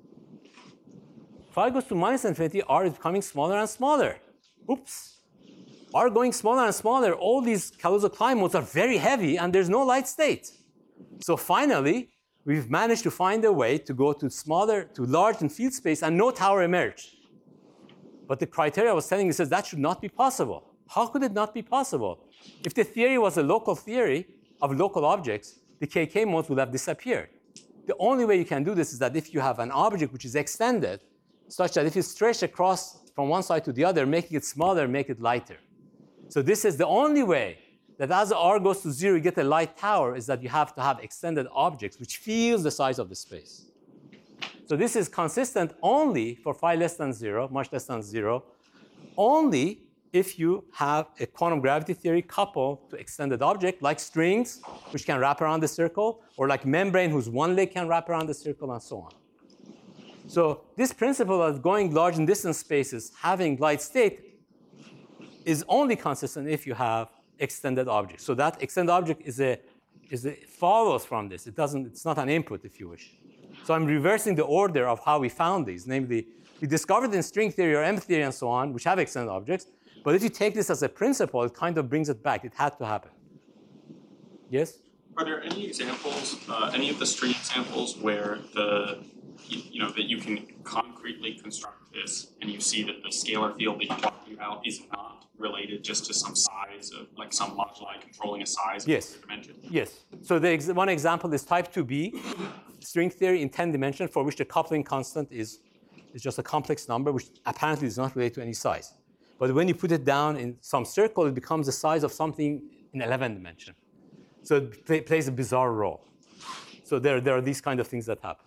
Phi goes to minus infinity, r is becoming smaller and smaller. Oops. R going smaller and smaller, all these Kaluza-Klein modes are very heavy and there's no light state. So finally, we've managed to find a way to go to smaller, to large in field space and no tower emerged. But the criteria I was telling you says that should not be possible. How could it not be possible? If the theory was a local theory of local objects, the K K modes would have disappeared. The only way you can do this is that if you have an object which is extended, such that if you stretch across from one side to the other, making it smaller, make it lighter. So this is the only way that as r goes to zero, you get a light tower, is that you have to have extended objects which feels the size of the space. So this is consistent only for phi less than zero, much less than zero, only if you have a quantum gravity theory coupled to extended object like strings, which can wrap around the circle, or like membrane whose one leg can wrap around the circle, and so on. So this principle of going large in distance spaces, having light state, is only consistent if you have extended objects. So that extended object is a, is a follows from this. It doesn't, it's not an input, if you wish. So I'm reversing the order of how we found these. Namely, we discovered in string theory or M theory and so on, which have extended objects. But if you take this as a principle, it kind of brings it back. It had to happen. Yes? Are there any examples, uh, any of the string examples where the, you, you know, that you can concretely construct this and you see that the scalar field that you're talking about is not related just to some size of, like some moduli controlling a size yes. of a dimension? Yes. So the ex one example is type two B, string theory in ten dimension, for which the coupling constant is, is just a complex number, which apparently is not related to any size. But when you put it down in some circle, it becomes the size of something in eleven dimension. So it play, plays a bizarre role. So there, there are these kind of things that happen.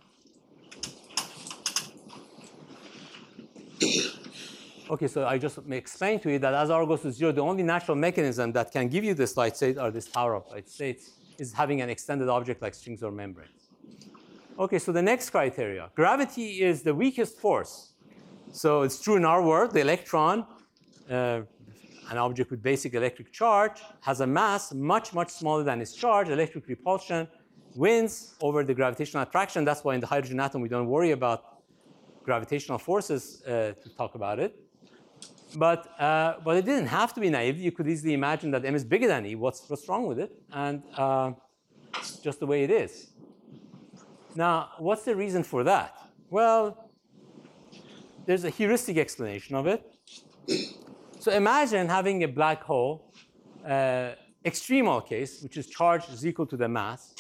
Okay, so I just explained to you that as r goes to zero, the only natural mechanism that can give you this light state, or this tower of light states, is having an extended object like strings or membranes. Okay, so the next criteria. Gravity is the weakest force. So it's true in our world. The electron, uh, an object with basic electric charge, has a mass much, much smaller than its charge. Electric repulsion wins over the gravitational attraction. That's why in the hydrogen atom we don't worry about gravitational forces uh, to talk about it. But, uh, but it didn't have to be naive. You could easily imagine that M is bigger than E. What's, what's wrong with it? And uh, it's just the way it is. Now, what's the reason for that? Well, there's a heuristic explanation of it. So imagine having a black hole, uh, extremal case, which is charge is equal to the mass.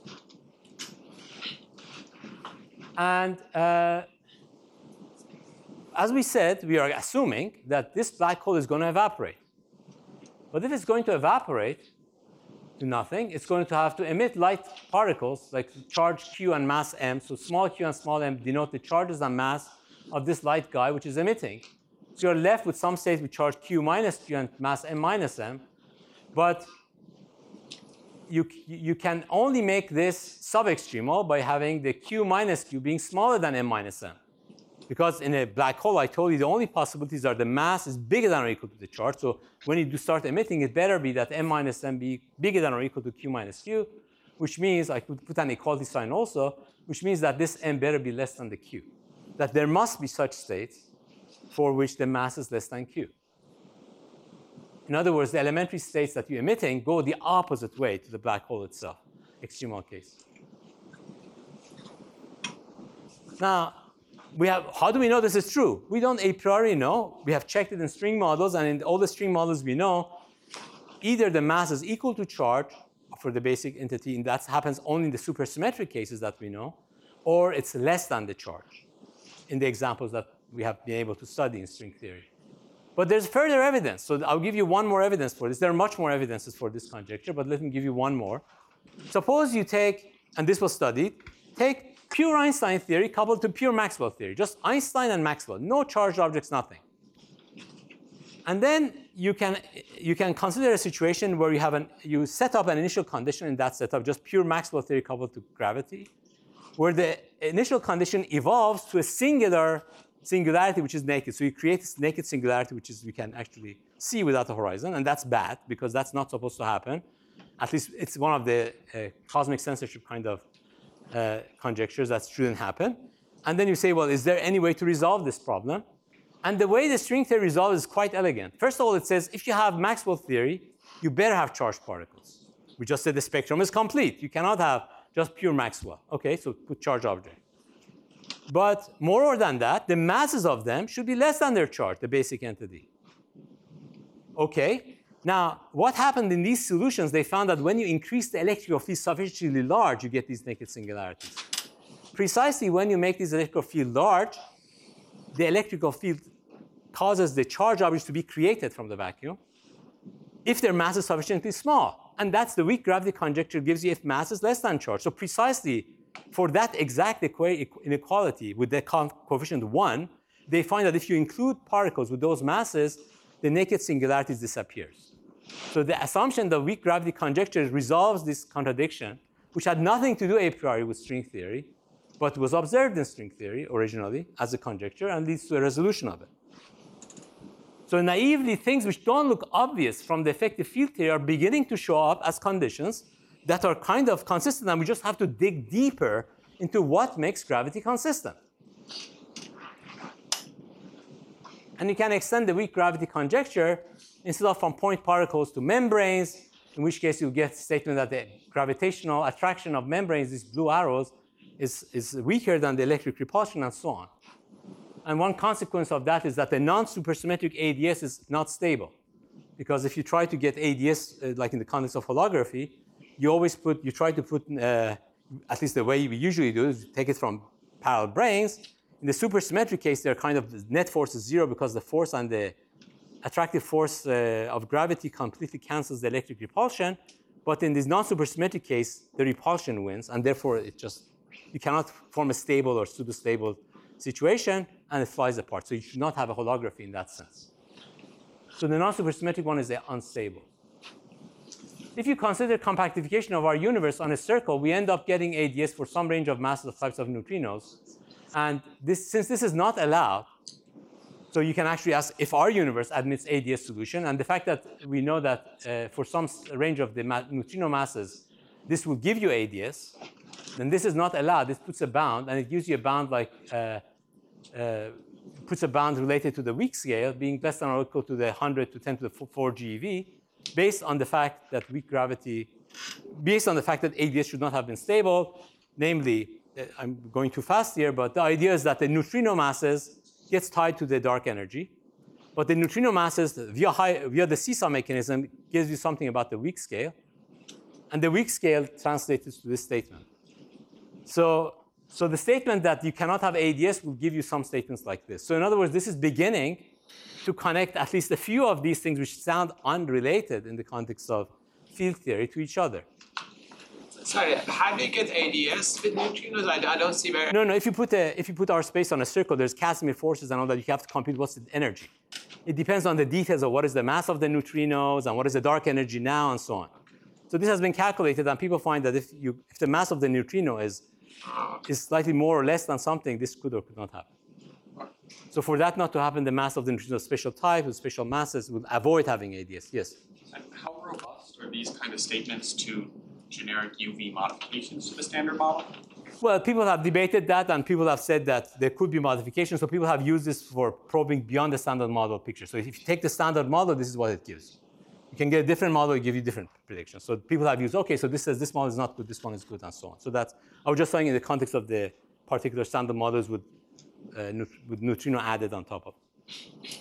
And uh, as we said, we are assuming that this black hole is going to evaporate. But if it's going to evaporate to nothing, it's going to have to emit light particles like charge q and mass m. So small q and small m denote the charges and mass of this light guy, which is emitting. So you're left with some states with charge q minus q and mass m minus m. But you, you can only make this subextremal by having the q minus q being smaller than m minus m. Because in a black hole, I told you the only possibilities are the mass is bigger than or equal to the charge. So when you do start emitting, it better be that m minus m be bigger than or equal to q minus q, which means I could put an equality sign also, which means that this m better be less than the q. That there must be such states for which the mass is less than q. In other words, the elementary states that you're emitting go the opposite way to the black hole itself, extremal case. Now, we have, how do we know this is true? We don't a priori know. We have checked it in string models, and in all the string models we know, either the mass is equal to charge for the basic entity, and that happens only in the supersymmetric cases that we know, or it's less than the charge in the examples that we have been able to study in string theory. But there's further evidence. So I'll give you one more evidence for this. There are much more evidences for this conjecture, but let me give you one more. Suppose you take, and this was studied, take pure Einstein theory coupled to pure Maxwell theory. Just Einstein and Maxwell. No charged objects, nothing. And then you can, you can consider a situation where you, have an, you set up an initial condition in that setup, just pure Maxwell theory coupled to gravity, where the initial condition evolves to a singular singularity which is naked. So you create this naked singularity which is we can actually see without a horizon, and that's bad because that's not supposed to happen. At least it's one of the uh, cosmic censorship kind of uh, conjectures that shouldn't happen. And then you say, well, is there any way to resolve this problem? And the way the string theory resolves is quite elegant. First of all, it says if you have Maxwell theory, you better have charged particles. We just said the spectrum is complete. You cannot have just pure Maxwell. Okay, so put charge object. But more than that, the masses of them should be less than their charge, the basic entity. Okay. Now, what happened in these solutions, they found that when you increase the electrical field sufficiently large, you get these naked singularities. Precisely when you make this electrical field large, the electrical field causes the charge objects to be created from the vacuum if their mass is sufficiently small. And that's the weak gravity conjecture gives you if mass is less than charge. So precisely for that exact inequality with the coefficient one, they find that if you include particles with those masses, the naked singularities disappears. So the assumption that weak gravity conjecture resolves this contradiction, which had nothing to do a priori with string theory, but was observed in string theory originally as a conjecture and leads to a resolution of it. So naively, things which don't look obvious from the effective field theory are beginning to show up as conditions that are kind of consistent, and we just have to dig deeper into what makes gravity consistent. And you can extend the weak gravity conjecture instead of from point particles to membranes, in which case you get a statement that the gravitational attraction of membranes, these blue arrows, is, is weaker than the electric repulsion and so on. And one consequence of that is that the non-supersymmetric A D S is not stable. Because if you try to get A D S, uh, like in the context of holography, you always put, you try to put, uh, at least the way we usually do is take it from parallel branes. In the supersymmetric case, they're kind of net force is zero because the force and the attractive force uh, of gravity completely cancels the electric repulsion. But in this non-supersymmetric case, the repulsion wins, and therefore it just, you cannot form a stable or pseudo-stable situation, and it flies apart. So you should not have a holography in that sense. So the non-supersymmetric one is unstable. If you consider compactification of our universe on a circle, we end up getting A D S for some range of masses of types of neutrinos. And this, since this is not allowed, so you can actually ask if our universe admits A D S solution. And the fact that we know that uh, for some range of the ma neutrino masses, this will give you A D S, then this is not allowed. This puts a bound, and it gives you a bound like, uh, uh, puts a bound related to the weak scale, being less than or equal to the one hundred to ten to the four GeV, based on the fact that weak gravity, based on the fact that A D S should not have been stable, namely, I'm going too fast here, but the idea is that the neutrino masses gets tied to the dark energy, but the neutrino masses via, high, via the seesaw mechanism gives you something about the weak scale, and the weak scale translates to this statement. So, so the statement that you cannot have A D S will give you some statements like this. So in other words, this is beginning to connect at least a few of these things which sound unrelated in the context of field theory to each other. Sorry, how do you get A D S with neutrinos? I, I don't see very... No, no, if you, put a, if you put our space on a circle, there's Casimir forces and all that. You have to compute what's the energy. It depends on the details of what is the mass of the neutrinos and what is the dark energy now and so on. So this has been calculated, and people find that if, you, if the mass of the neutrino is, is slightly more or less than something, this could or could not happen. So for that not to happen, the mass of the neutrino of special type with special masses would avoid having A D S. Yes? And how robust are these kind of statements to generic U V modifications to the standard model? Well, people have debated that, and people have said that there could be modifications. So people have used this for probing beyond the standard model picture. So if you take the standard model, this is what it gives. You can get a different model, give you different predictions. So people have used, okay, so this says this model is not good, this one is good, and so on. So that's, I was just saying in the context of the particular standard models with, uh, with neutrino added on top of it.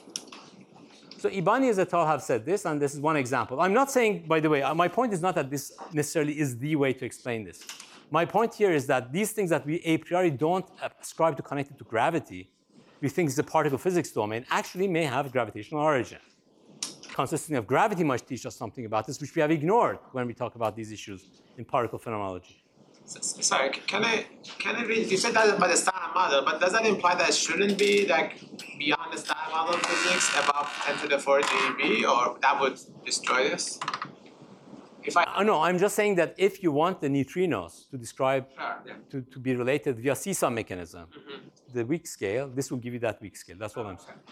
So Ibanez et al. Have said this, and this is one example. I'm not saying, by the way, my point is not that this necessarily is the way to explain this. My point here is that these things that we a priori don't ascribe to connected to gravity, we think is the particle physics domain, actually may have gravitational origin. Consisting of gravity must teach us something about this, which we have ignored when we talk about these issues in particle phenomenology. Sorry, can I, can I read, you said that about the standard model, but does that imply that it shouldn't be like beyond the style model physics above ten to the four G eV, or that would destroy this? If I Uh, no, I'm just saying that if you want the neutrinos to describe, Sure, yeah. to, to be related via seesaw mechanism, Mhm. the weak scale, this will give you that weak scale. That's what I'm saying.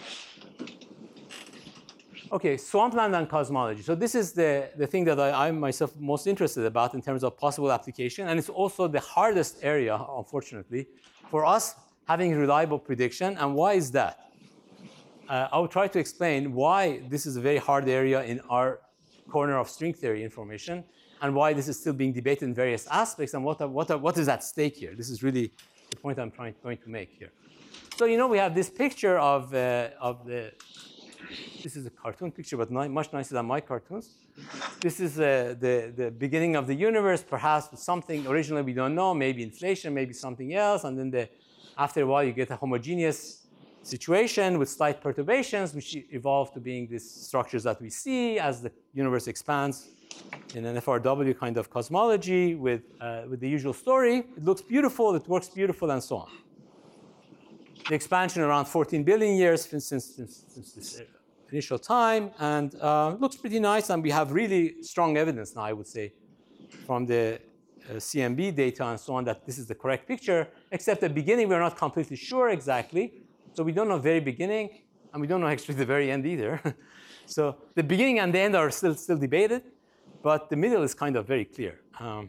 Okay, swampland and cosmology. So this is the, the thing that I, I'm myself most interested about in terms of possible application, and it's also the hardest area, unfortunately, for us having reliable prediction. And why is that? Uh, I will try to explain why this is a very hard area in our corner of string theory information, and why this is still being debated in various aspects, and what, are, what, are, what is at stake here. This is really the point I'm trying, going to make here. So, you know, we have this picture of, uh, of the, this is a cartoon picture, but ni much nicer than my cartoons. This is uh, the, the beginning of the universe, perhaps with something originally we don't know, maybe inflation, maybe something else, and then the, after a while you get a homogeneous situation with slight perturbations, which evolve to being these structures that we see as the universe expands in an F R W kind of cosmology with, uh, with the usual story. It looks beautiful, it works beautiful, and so on. The expansion around fourteen billion years since, since, since this initial time, and uh, looks pretty nice, and we have really strong evidence now, I would say, from the uh, C M B data and so on, that this is the correct picture, except at the beginning we're not completely sure exactly. So we don't know the very beginning, and we don't know actually the very end either. So the beginning and the end are still, still debated, but the middle is kind of very clear. Um,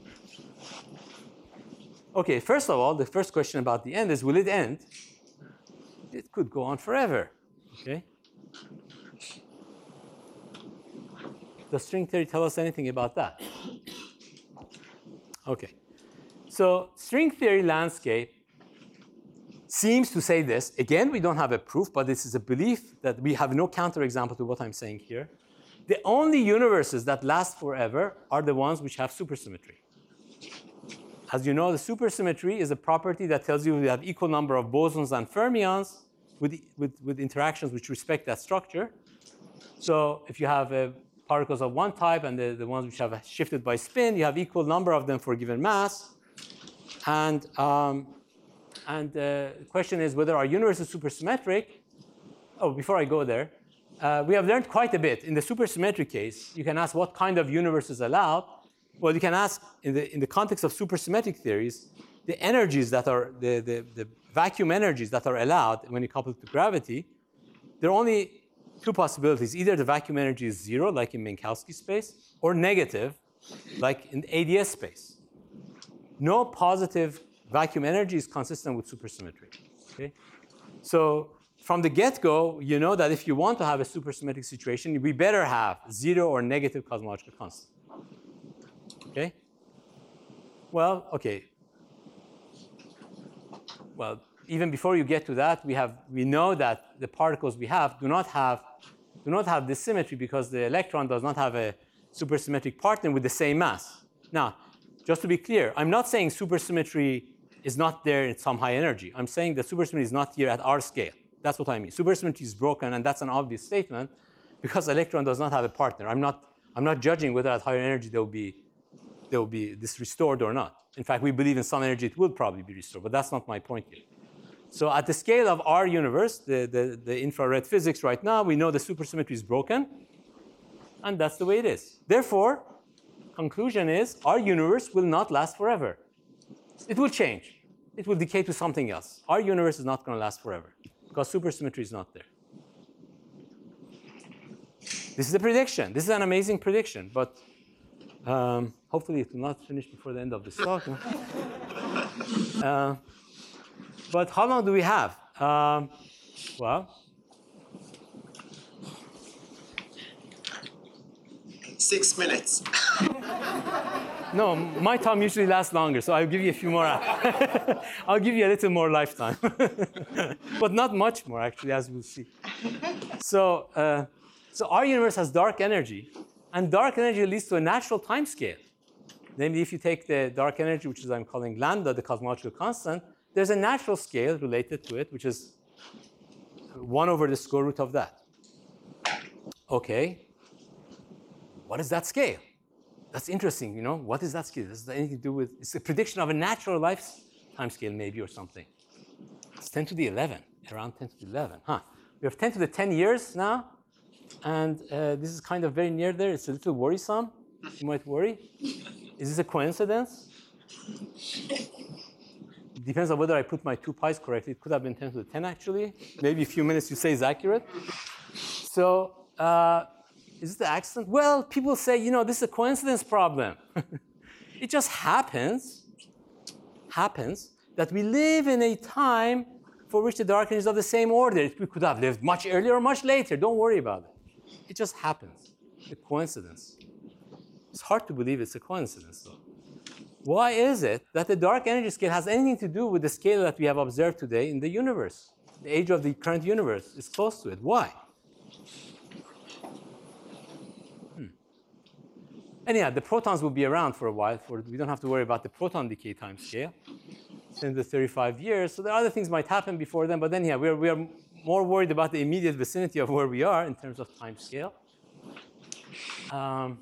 okay, first of all, the first question about the end is, will it end? It could go on forever, okay? Does string theory tell us anything about that? Okay, so string theory landscape seems to say this. Again, we don't have a proof, but this is a belief that we have no counterexample to what I'm saying here. The only universes that last forever are the ones which have supersymmetry. As you know, the supersymmetry is a property that tells you we have equal number of bosons and fermions with, with, with interactions which respect that structure. So if you have uh, particles of one type and the, the ones which have shifted by spin, you have equal number of them for a given mass. And um, And uh, the question is whether our universe is supersymmetric. Oh, before I go there, uh, we have learned quite a bit. In the supersymmetric case, you can ask what kind of universe is allowed. Well, you can ask, in the, in the context of supersymmetric theories, the energies that are, the, the, the vacuum energies that are allowed when you couple it to gravity, there are only two possibilities. Either the vacuum energy is zero, like in Minkowski space, or negative, like in A D S space. No positive vacuum energy is consistent with supersymmetry. Okay? So from the get-go, you know that if you want to have a supersymmetric situation, we better have zero or negative cosmological constant. Okay? Well, okay. Well, even before you get to that, we have we know that the particles we have do not have do not have this symmetry because the electron does not have a supersymmetric partner with the same mass. Now, just to be clear, I'm not saying supersymmetry is not there in some high energy. I'm saying that supersymmetry is not here at our scale. That's what I mean. Supersymmetry is broken, and that's an obvious statement because electron does not have a partner. I'm not, I'm not judging whether at higher energy there will be, there will be this restored or not. In fact, we believe in some energy it will probably be restored, but that's not my point here. So at the scale of our universe, the, the, the infrared physics right now, we know the supersymmetry is broken, and that's the way it is. Therefore, conclusion is our universe will not last forever. It will change. It will decay to something else. Our universe is not going to last forever because supersymmetry is not there. This is a prediction. This is an amazing prediction, but um, hopefully it will not finish before the end of this talk. uh, but how long do we have? Um, well, Six minutes. no, my time usually lasts longer, so I'll give you a few more. I'll give you a little more lifetime, but not much more actually, as we'll see. So, uh, so our universe has dark energy, and dark energy leads to a natural time scale. Namely, if you take the dark energy, which is I'm calling lambda, the cosmological constant, there's a natural scale related to it, which is one over the square root of that. Okay. What is that scale? That's interesting, you know. What is that scale? Does it have anything to do with, it's a prediction of a natural lifetime scale maybe or something. It's ten to the eleven, around ten to the eleven, huh? We have ten to the ten years now, and uh, this is kind of very near there. It's a little worrisome. You might worry. Is this a coincidence? It depends on whether I put my two pi's correctly. It could have been ten to the ten, actually. Maybe a few minutes you say is accurate. So uh, is it an accident? Well, people say, you know, this is a coincidence problem. It just happens, happens that we live in a time for which the dark energy is of the same order. We could have lived much earlier or much later. Don't worry about it. It just happens. A coincidence. It's hard to believe it's a coincidence, though. Why is it that the dark energy scale has anything to do with the scale that we have observed today in the universe? The age of the current universe is close to it. Why? Hmm. Anyhow, the protons will be around for a while. For, we don't have to worry about the proton decay time scale. ten to thirty-five years. So there are other things might happen before then. But then, yeah, we're, we're more worried about the immediate vicinity of where we are in terms of time scale. Um,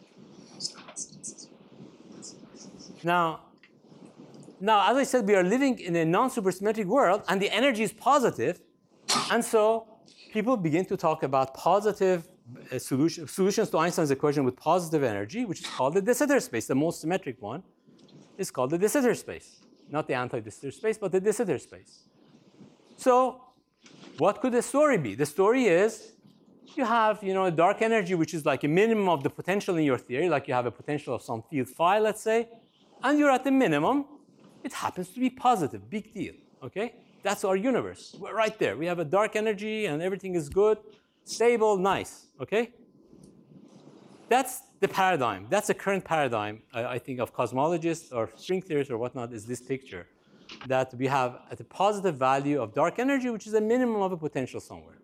Now, now, as I said, we are living in a non-supersymmetric world, and the energy is positive. And so people begin to talk about positive uh, solution, solutions to Einstein's equation with positive energy, which is called the de Sitter space. The most symmetric one is called the de Sitter space. Not the anti-de Sitter space, but the de Sitter space. So what could the story be? The story is you have, you know, a dark energy, which is like a minimum of the potential in your theory, like you have a potential of some field phi, let's say. And you're at the minimum, it happens to be positive, big deal, okay? That's our universe. We're right there. We have a dark energy and everything is good, stable, nice, okay? That's the paradigm. That's the current paradigm, I, I think, of cosmologists or string theorists or whatnot, is this picture. That we have at a positive value of dark energy, which is a minimum of a potential somewhere.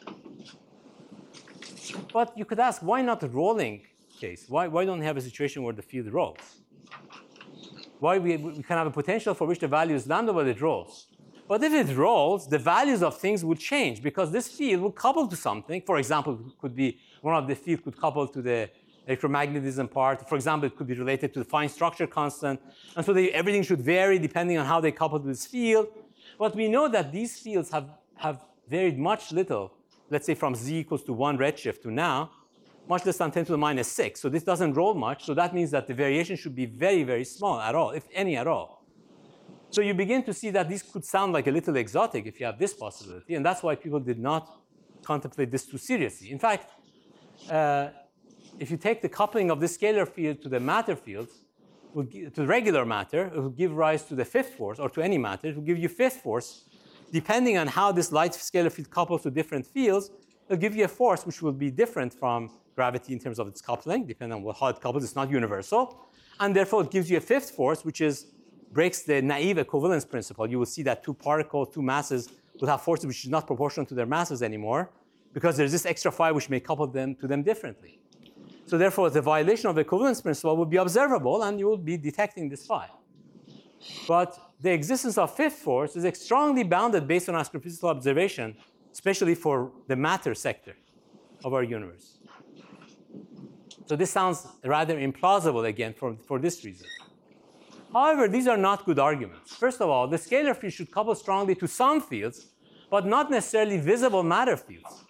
But you could ask, why not a rolling case? Why, why don't we have a situation where the field rolls? Why we, we can have a potential for which the value is lambda, but it rolls. But if it rolls, the values of things will change because this field will couple to something. For example, it could be one of the field could couple to the electromagnetism part. For example, it could be related to the fine structure constant. And so they, everything should vary depending on how they couple to this field. But we know that these fields have, have varied much little, let's say from z equals to one redshift to now, much less than ten to the minus six. So this doesn't roll much. So that means that the variation should be very, very small at all, if any at all. So you begin to see that this could sound like a little exotic if you have this possibility. And that's why people did not contemplate this too seriously. In fact, uh, if you take the coupling of this scalar field to the matter field, to the regular matter, it will give rise to the fifth force, or to any matter. It will give you fifth force. Depending on how this light scalar field couples to different fields, it'll give you a force which will be different from gravity in terms of its coupling, depending on how it couples. It's not universal. And therefore, it gives you a fifth force, which is breaks the naive equivalence principle. You will see that two particles, two masses, will have forces which is not proportional to their masses anymore, because there's this extra phi which may couple them to them differently. So therefore, the violation of the equivalence principle will be observable, and you will be detecting this phi. But the existence of fifth force is strongly bounded based on astrophysical observation, especially for the matter sector of our universe. So this sounds rather implausible again for, for this reason. However, these are not good arguments. First of all, the scalar field should couple strongly to some fields, but not necessarily visible matter fields.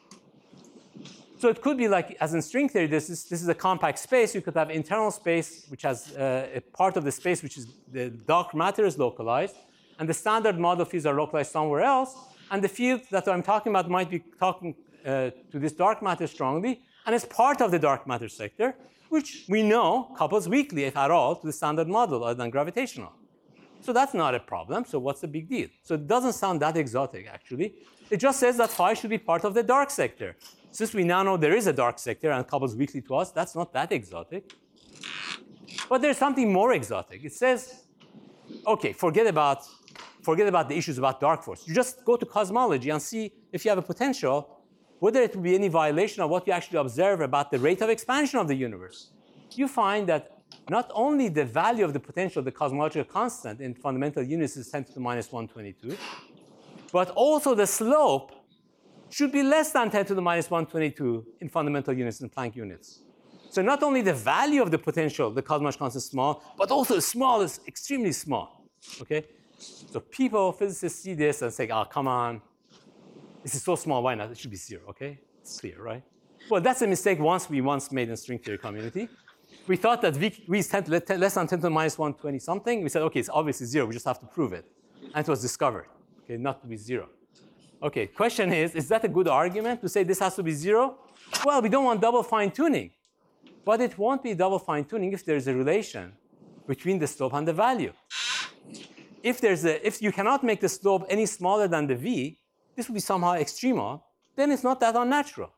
So it could be like, as in string theory, this is, this is a compact space. You could have internal space, which has uh, a part of the space which is the dark matter is localized, and the standard model fields are localized somewhere else. And the field that I'm talking about might be talking uh, to this dark matter strongly, and it's part of the dark matter sector, which we know couples weakly, if at all, to the standard model other than gravitational. So that's not a problem. So what's the big deal? So it doesn't sound that exotic, actually. It just says that phi should be part of the dark sector. Since we now know there is a dark sector and couples weakly to us, that's not that exotic. But there's something more exotic. It says, OK, forget about, forget about the issues about dark force. You just go to cosmology and see if you have a potential, whether it will be any violation of what you actually observe about the rate of expansion of the universe. You find that not only the value of the potential, the cosmological constant in fundamental units is ten to the minus one twenty-two, but also the slope should be less than ten to the minus one twenty-two in fundamental units, in Planck units. So not only the value of the potential, the cosmological constant is small, but also the small is extremely small, okay? So people, physicists see this and say, oh, come on. This is so small, why not? It should be zero, okay? It's clear, right? Well, that's a mistake once we once made in string theory community. We thought that v, v is ten, less than ten to the minus one hundred twenty something. We said, okay, it's obviously zero. We just have to prove it. And it was discovered, okay, not to be zero. Okay, question is, is that a good argument to say this has to be zero? Well, we don't want double fine-tuning. But it won't be double fine-tuning if there's a relation between the slope and the value. If, there's a, if you cannot make the slope any smaller than the v, this would be somehow extremal, then it's not that unnatural.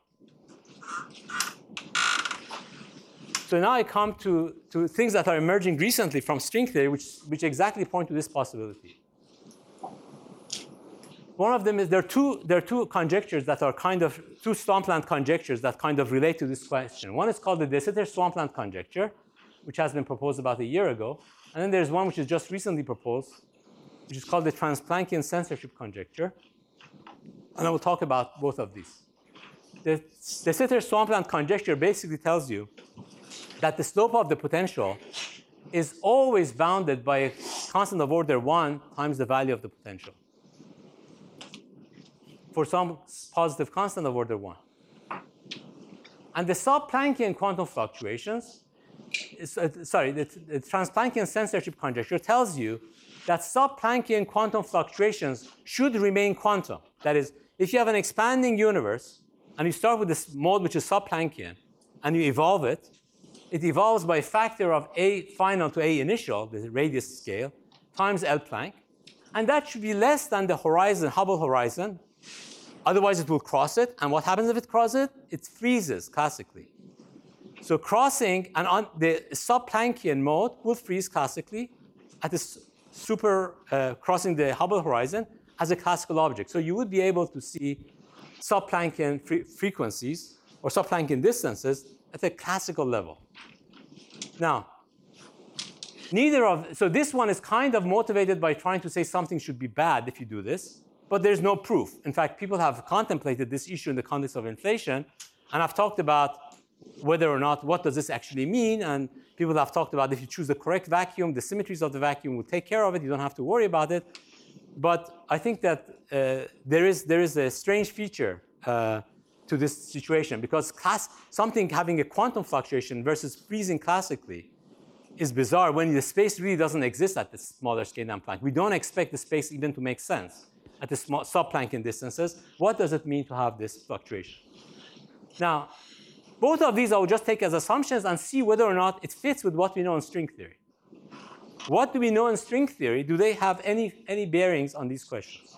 So now I come to, to things that are emerging recently from string theory, which, which exactly point to this possibility. One of them is there are two, there are two conjectures that are kind of, two swampland conjectures that kind of relate to this question. One is called the De Sitter swampland conjecture, which has been proposed about a year ago. And then there's one which is just recently proposed, which is called the Transplanckian censorship conjecture. And I will talk about both of these. The De Sitter swampland conjecture basically tells you that the slope of the potential is always bounded by a constant of order one times the value of the potential for some positive constant of order one. And the sub-Planckian quantum fluctuations, is, uh, sorry, the, the Transplanckian censorship conjecture tells you that sub-Planckian quantum fluctuations should remain quantum. That is, if you have an expanding universe and you start with this mode which is sub-Planckian and you evolve it, it evolves by a factor of A final to A initial, the radius scale, times L Planck. And that should be less than the horizon, Hubble horizon. Otherwise, it will cross it. And what happens if it crosses it? It freezes classically. So crossing and on the sub-Planckian mode will freeze classically at this super uh, crossing the Hubble horizon as a classical object. So you would be able to see sub-Planckian fre frequencies or sub-Planckian distances at a classical level. Now, neither of, so this one is kind of motivated by trying to say something should be bad if you do this, but there's no proof. In fact, people have contemplated this issue in the context of inflation, and I've talked about whether or not, what does this actually mean, and people have talked about if you choose the correct vacuum, the symmetries of the vacuum will take care of it, you don't have to worry about it. But I think that uh, there is, there is a strange feature uh, to this situation, because class, something having a quantum fluctuation versus freezing classically is bizarre when the space really doesn't exist at the smaller scale than Planck. We don't expect the space even to make sense at the small sub-Planckian distances. What does it mean to have this fluctuation? Now, both of these I will just take as assumptions and see whether or not it fits with what we know in string theory. What do we know in string theory? Do they have any, any bearings on these questions?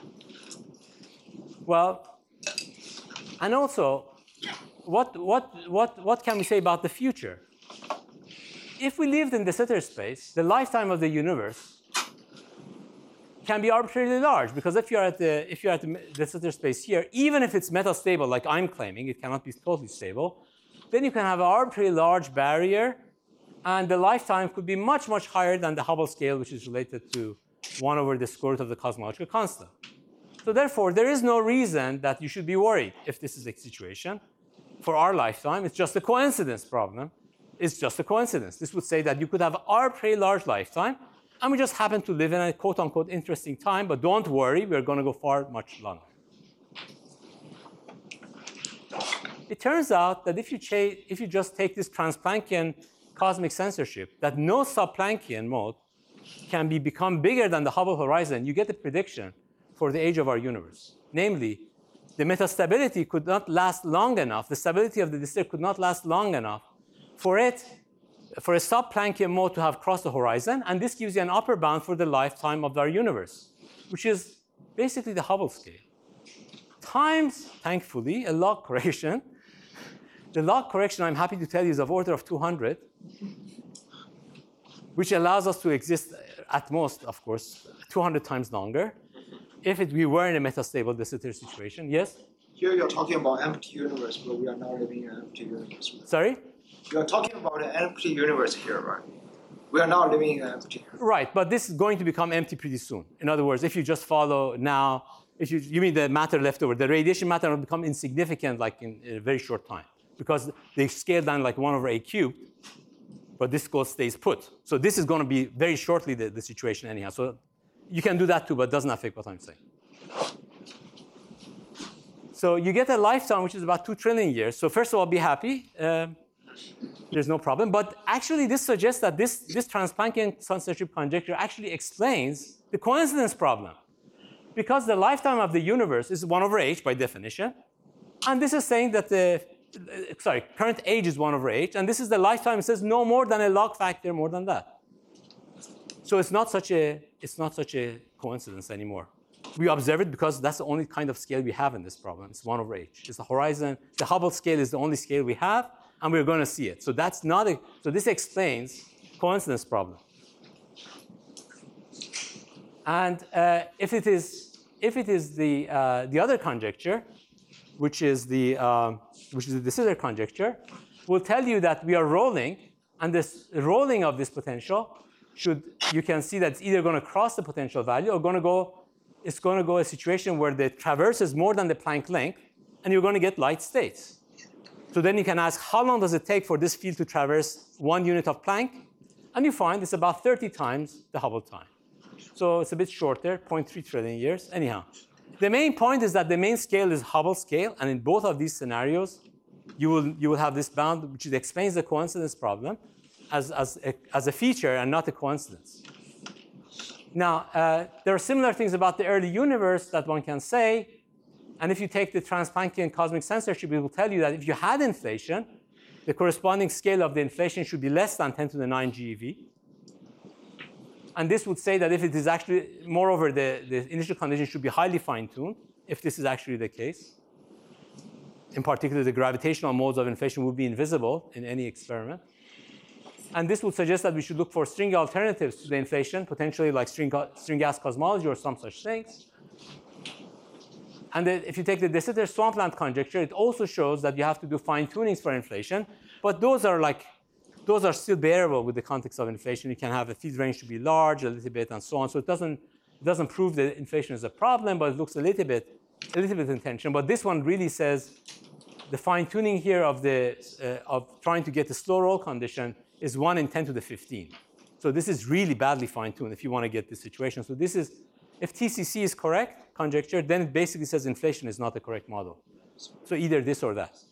Well, and also, what, what, what, what can we say about the future? If we lived in De Sitter space, the lifetime of the universe can be arbitrarily large, because if you're at the, if you're at the De Sitter space here, even if it's metastable, like I'm claiming, it cannot be totally stable, then you can have an arbitrarily large barrier, and the lifetime could be much, much higher than the Hubble scale, which is related to one over the square root of the cosmological constant. So therefore, there is no reason that you should be worried if this is a situation. For our lifetime, it's just a coincidence problem. It's just a coincidence. This would say that you could have an arbitrarily large lifetime, and we just happen to live in a quote-unquote interesting time, but don't worry, we're going to go far much longer. It turns out that if you, if you just take this Transplanckian cosmic censorship, that no sub-Planckian mode can be become bigger than the Hubble horizon, you get a prediction for the age of our universe. Namely, the metastability could not last long enough, the stability of the De Sitter could not last long enough for it, for a sub-Planckian mode to have crossed the horizon, and this gives you an upper bound for the lifetime of our universe, which is basically the Hubble scale. Times, thankfully, a log correction. The log correction, I'm happy to tell you, is of order of two hundred, which allows us to exist at most, of course, two hundred times longer, if it, we were in a metastable De Sitter situation. Yes? Here you're talking about empty universe, but we are not living in an empty universe. Sorry? You are talking about an empty universe here, right? We are not living in an empty universe. Right, but this is going to become empty pretty soon. In other words, if you just follow now, if you, you mean the matter left over, the radiation matter will become insignificant like in, in a very short time, because they scale down like one over a cubed, but this goes stays put. So this is going to be very shortly the, the situation anyhow. So you can do that too, but it doesn't affect what I'm saying. So you get a lifetime, which is about two trillion years. So first of all, be happy. Um, there's no problem. But actually, this suggests that this, this Transplanckian censorship conjecture actually explains the coincidence problem. Because the lifetime of the universe is one over h by definition. And this is saying that the, sorry, current age is one over h. And this is the lifetime. It says no more than a log factor more than that. So it's not such a, it's not such a coincidence anymore. We observe it because that's the only kind of scale we have in this problem. It's one over h. It's the horizon. The Hubble scale is the only scale we have, and we're going to see it. So that's not a, so this explains coincidence problem. And uh, if it is, if it is the uh, the other conjecture, which is the um, which is the de Sitter conjecture, will tell you that we are rolling, and this rolling of this potential should, you can see that it's either going to cross the potential value or going to go. It's going to go a situation where the traverse is more than the Planck length, and you're going to get light states. So then you can ask, how long does it take for this field to traverse one unit of Planck? And you find it's about thirty times the Hubble time. So it's a bit shorter, zero point three trillion years. Anyhow, the main point is that the main scale is Hubble scale, and in both of these scenarios, you will, you will have this bound, which explains the coincidence problem as, as, a, as a feature and not a coincidence. Now, uh, there are similar things about the early universe that one can say. And if you take the Transplanckian cosmic censorship, it will tell you that if you had inflation, the corresponding scale of the inflation should be less than ten to the nine GeV. And this would say that if it is actually, moreover, the, the initial condition should be highly fine-tuned, if this is actually the case. In particular, the gravitational modes of inflation would be invisible in any experiment. And this would suggest that we should look for string alternatives to the inflation, potentially like string, string gas cosmology or some such things. And the, if you take the de Sitter swampland conjecture, it also shows that you have to do fine tunings for inflation. But those are like, those are still bearable with the context of inflation. You can have a field range to be large a little bit and so on. So it doesn't, it doesn't prove that inflation is a problem, but it looks a little bit, a little bit in tension. But this one really says the fine tuning here of the, uh, of trying to get the slow roll condition is one in ten to the fifteen. So this is really badly fine-tuned if you want to get this situation. So this is, if T C C is correct, conjecture, then it basically says inflation is not the correct model. So either this or that.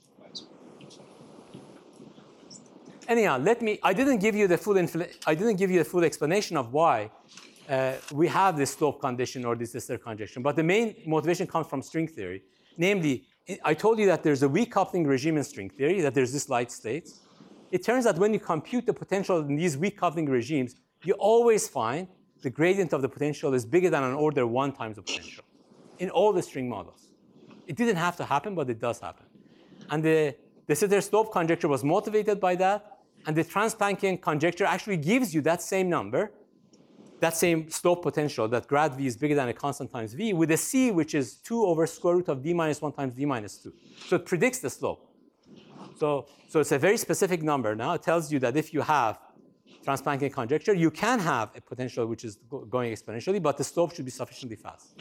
Anyhow, let me, I didn't give you the full, I didn't give you the full explanation of why uh, we have this slope condition or this de Sitter conjecture. But the main motivation comes from string theory. Namely, I told you that there's a weak coupling regime in string theory, that there's this light state. It turns out when you compute the potential in these weak coupling regimes, you always find the gradient of the potential is bigger than an order one times the potential in all the string models. It didn't have to happen, but it does happen. And the de Sitter slope conjecture was motivated by that. And the Transplanckian conjecture actually gives you that same number, that same slope potential, that grad v is bigger than a constant times v, with a c which is two over square root of d minus one times d minus two. So it predicts the slope. So, so it's a very specific number now. It tells you that if you have Transplanckian conjecture, you can have a potential which is go going exponentially, but the slope should be sufficiently fast.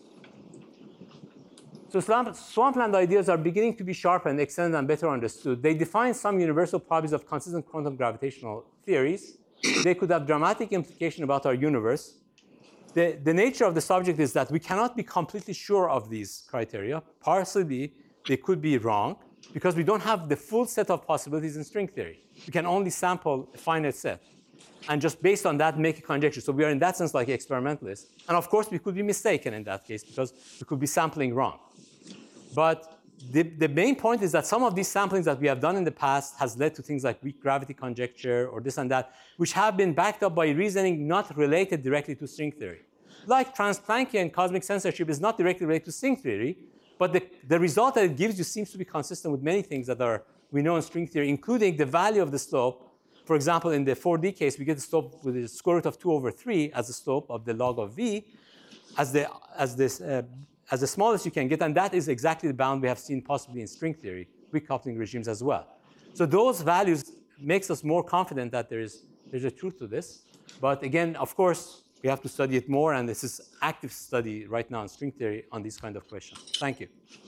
So swampland ideas are beginning to be sharpened, extended, and better understood. They define some universal properties of consistent quantum gravitational theories. They could have dramatic implication about our universe. The, the nature of the subject is that we cannot be completely sure of these criteria. Partially, they could be wrong, because we don't have the full set of possibilities in string theory. We can only sample a finite set, and just based on that, make a conjecture. So we are in that sense like experimentalists. And of course, we could be mistaken in that case, because we could be sampling wrong. But the, the main point is that some of these samplings that we have done in the past has led to things like weak gravity conjecture or this and that, which have been backed up by reasoning not related directly to string theory. Like Transplanckian cosmic censorship is not directly related to string theory, but the, the result that it gives you seems to be consistent with many things that are we know in string theory, including the value of the slope. For example, in the four D case, we get the slope with the square root of two over three as the slope of the log of v, as the, as this, uh, as the smallest you can get, and that is exactly the bound we have seen possibly in string theory, weak coupling regimes as well. So those values makes us more confident that there is there's a truth to this. But again, of course, we have to study it more, and this is active study right now in string theory on these kind of questions. Thank you.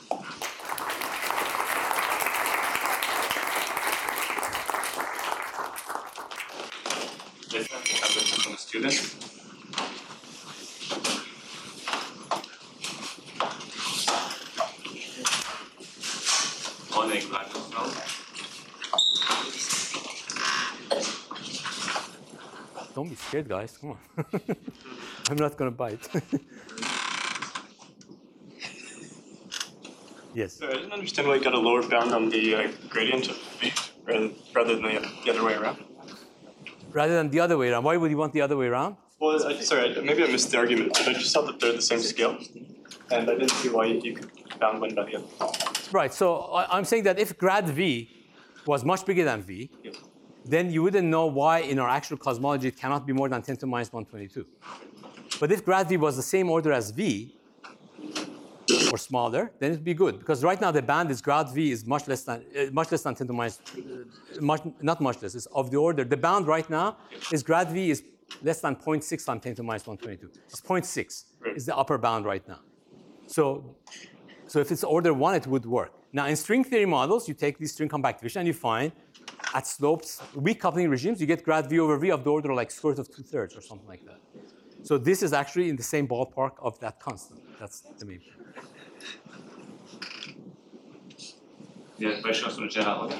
This is from a student. don't be scared, guys. Come on. I'm not going to bite. Yes. So I didn't understand why you got a lower bound on the uh, gradient of V rather, rather than the, the other way around. Rather than the other way around. Why would you want the other way around? Well, I, sorry, I, maybe I missed the argument, but I just saw that they're the same scale, and I didn't see why you could bound one by the other. Right. So I- I'm saying that if grad V was much bigger than V, Yeah. then you wouldn't know why in our actual cosmology it cannot be more than ten to the minus one twenty-two. But if grad V was the same order as V, or smaller, then it'd be good. Because right now the band is grad V is much less than uh, much less than ten to the minus, uh, much, not much less, it's of the order. The bound right now is grad V is less than zero point six times ten to the minus one twenty-two. It's zero point six Right. is the upper bound right now. So, so if it's order one, it would work. Now in string theory models, you take these string compactivation and you find at slopes, weak coupling regimes, you get grad V over V of the order like square root of two thirds or something like that. So this is actually in the same ballpark of that constant. That's the main point. Yeah, question on general.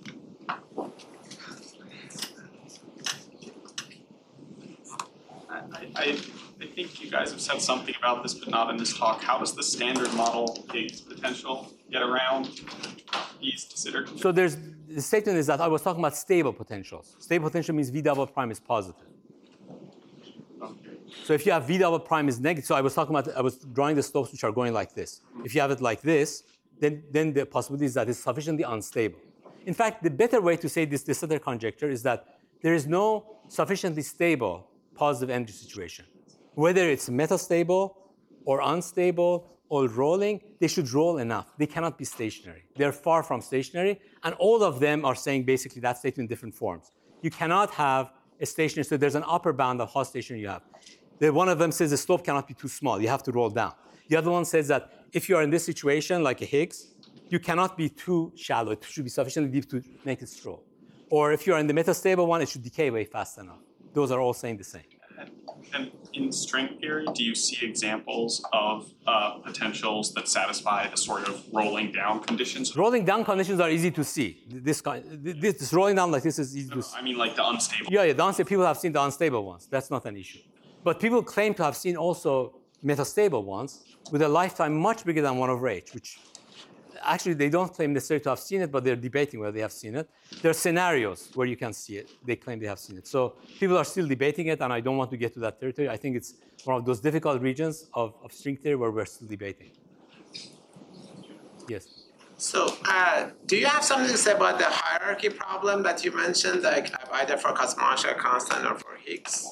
I, I, I think you guys have said something about this, but not in this talk. How does the standard model Higgs potential get around these considered? So there's the statement is that I was talking about stable potentials. Stable potential means V double prime is positive. Okay. So if you have V double prime is negative, so I was talking about I was drawing the slopes which are going like this. If you have it like this, then then the possibility is that it's sufficiently unstable. In fact, the better way to say this De Sitter conjecture is that there is no sufficiently stable positive energy situation. Whether it's metastable or unstable or rolling, they should roll enough. They cannot be stationary. They're far from stationary, and all of them are saying basically that statement in different forms. You cannot have a stationary, so there's an upper bound of how stationary you have. The, one of them says the slope cannot be too small. You have to roll down. The other one says that if you are in this situation, like a Higgs, you cannot be too shallow. It should be sufficiently deep to make it stroll. Or if you are in the metastable one, it should decay way fast enough. Those are all saying the same. And in string theory, do you see examples of uh, potentials that satisfy the sort of rolling down conditions? Rolling down conditions are easy to see. This kind, this, this rolling down like this is easy No, to see. I mean like the unstable. Yeah, yeah. The unstable, people have seen the unstable ones. That's not an issue. But people claim to have seen also metastable ones with a lifetime much bigger than one over h, which actually they don't claim necessarily to have seen it, but they're debating whether they have seen it. There are scenarios where you can see it. They claim they have seen it. So people are still debating it, and I don't want to get to that territory. I think it's one of those difficult regions of, of string theory where we're still debating. Yes. So, uh, do you have something to say about the hierarchy problem that you mentioned, like either for cosmological constant or for Higgs?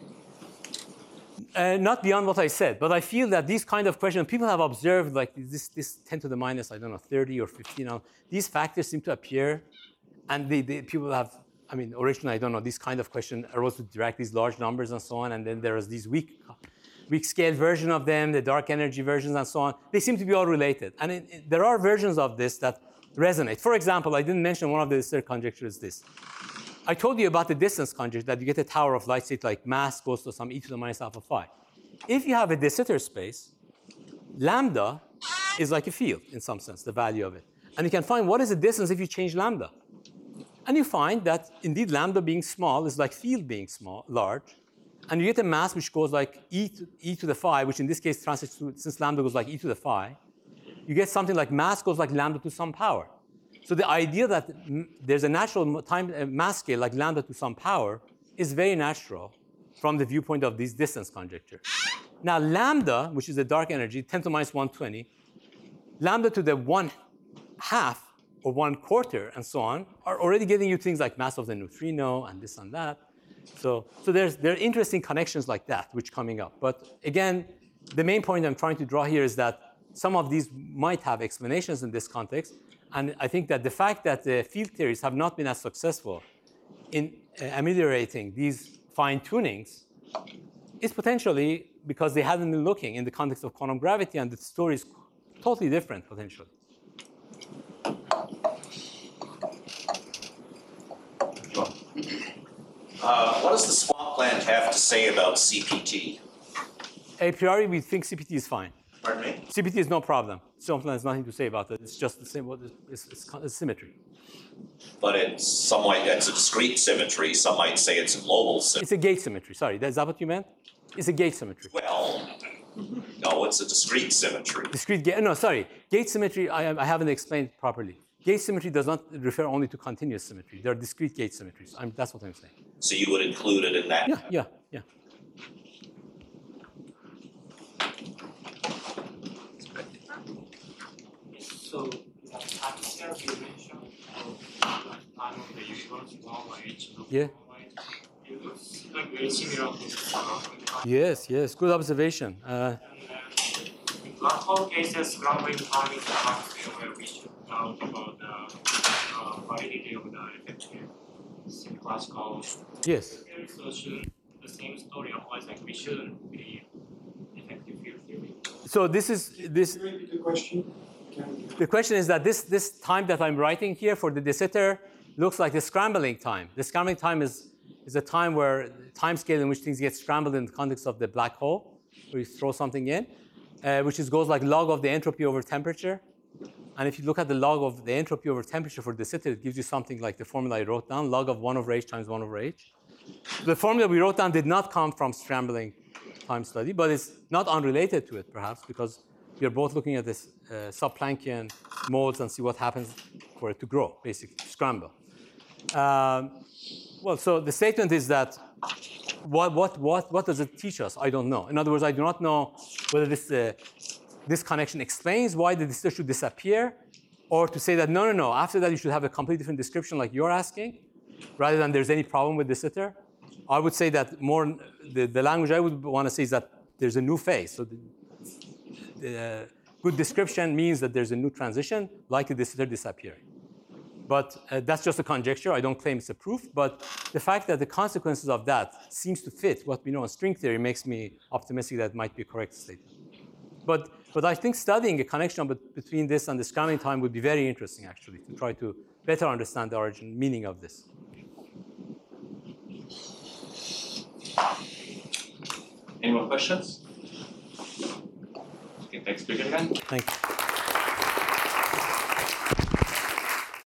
Uh, not beyond what I said, but I feel that these kind of questions, people have observed like this, this ten to the minus, I don't know, thirty or fifteen, these factors seem to appear, and they, they, people have, I mean, originally, I don't know, this kind of question arose to direct these large numbers and so on, and then there was these weak, weak scale version of them, the dark energy versions and so on. They seem to be all related. And it, it, there are versions of this that resonate. For example, I didn't mention one of the third conjectures is this. I told you about the distance conjecture, that you get a tower of light state like mass goes to some e to the minus alpha phi. If you have a De Sitter space, lambda is like a field in some sense, the value of it. And you can find what is the distance if you change lambda. And you find that indeed lambda being small is like field being small, large. And you get a mass which goes like e to, e to the phi, which in this case translates to, since lambda goes like e to the phi, you get something like mass goes like lambda to some power. So the idea that there's a natural time uh, mass scale like lambda to some power is very natural from the viewpoint of these distance conjecture. Now lambda, which is the dark energy, ten to the minus one hundred twenty, lambda to the one half or one quarter and so on are already giving you things like mass of the neutrino and this and that. So, so there's, there are interesting connections like that which coming up. But again, the main point I'm trying to draw here is that some of these might have explanations in this context. And I think that the fact that the field theories have not been as successful in uh, ameliorating these fine tunings is potentially because they haven't been looking in the context of quantum gravity, and the story is totally different potentially. Uh, what does the swamp land have to say about C P T? A priori, we think C P T is fine. Pardon me? C P T is no problem. Simpleton has nothing to say about it. It's just the same. It's, it's, it's symmetry. But it's some might, it's a discrete symmetry, some might say it's a global symmetry. It's a gate symmetry, sorry, is that what you meant? It's a gate symmetry. Well, no, it's a discrete symmetry. Discrete gate, no, sorry. Gate symmetry, I, I haven't explained properly. Gate symmetry does not refer only to continuous symmetry. There are discrete gate symmetries. I'm, that's what I'm saying. So you would include it in that? Yeah, yeah, yeah. So, the time scale you mentioned, uh, time of the universe, one by H, Yeah. it looks like very similar to the scrambling time. Yes, yes, good observation. Uh, And then in black hole cases, scrambling time is the time scale where we should doubt about the uh, validity of the effective classical. yes. So should the same story applies, like we shouldn't believe effective field theory. So this is, this, Can you repeat the question? Can- the question is that this, this time that I'm writing here for the de Sitter looks like the scrambling time. The scrambling time is, is a time where, time scale in which things get scrambled in the context of the black hole, where you throw something in, uh, which is, goes like log of the entropy over temperature. And if you look at the log of the entropy over temperature for de Sitter, it gives you something like the formula I wrote down, log of one over h times one over h. The formula we wrote down did not come from scrambling time study, but it's not unrelated to it, perhaps, because we are both looking at this uh, sub-Planckian modes and see what happens for it to grow, basically, scramble. Um, well, so the statement is that what, what, what, what does it teach us? I don't know. In other words, I do not know whether this, uh, this connection explains why the de Sitter should disappear, or to say that, no, no, no, after that you should have a completely different description like you're asking, rather than there's any problem with de Sitter. I would say that more, the, the language I would want to say is that there's a new phase. So the, the uh, good description means that there's a new transition, like the de Sitter disappearing. But uh, that's just a conjecture. I don't claim it's a proof. But the fact that the consequences of that seems to fit what we know in string theory makes me optimistic that it might be a correct statement. But, but I think studying a connection between this and the scrambling time would be very interesting, actually, to try to better understand the origin, meaning of this. Any more questions? Okay, thanks, speaker again. Thank you.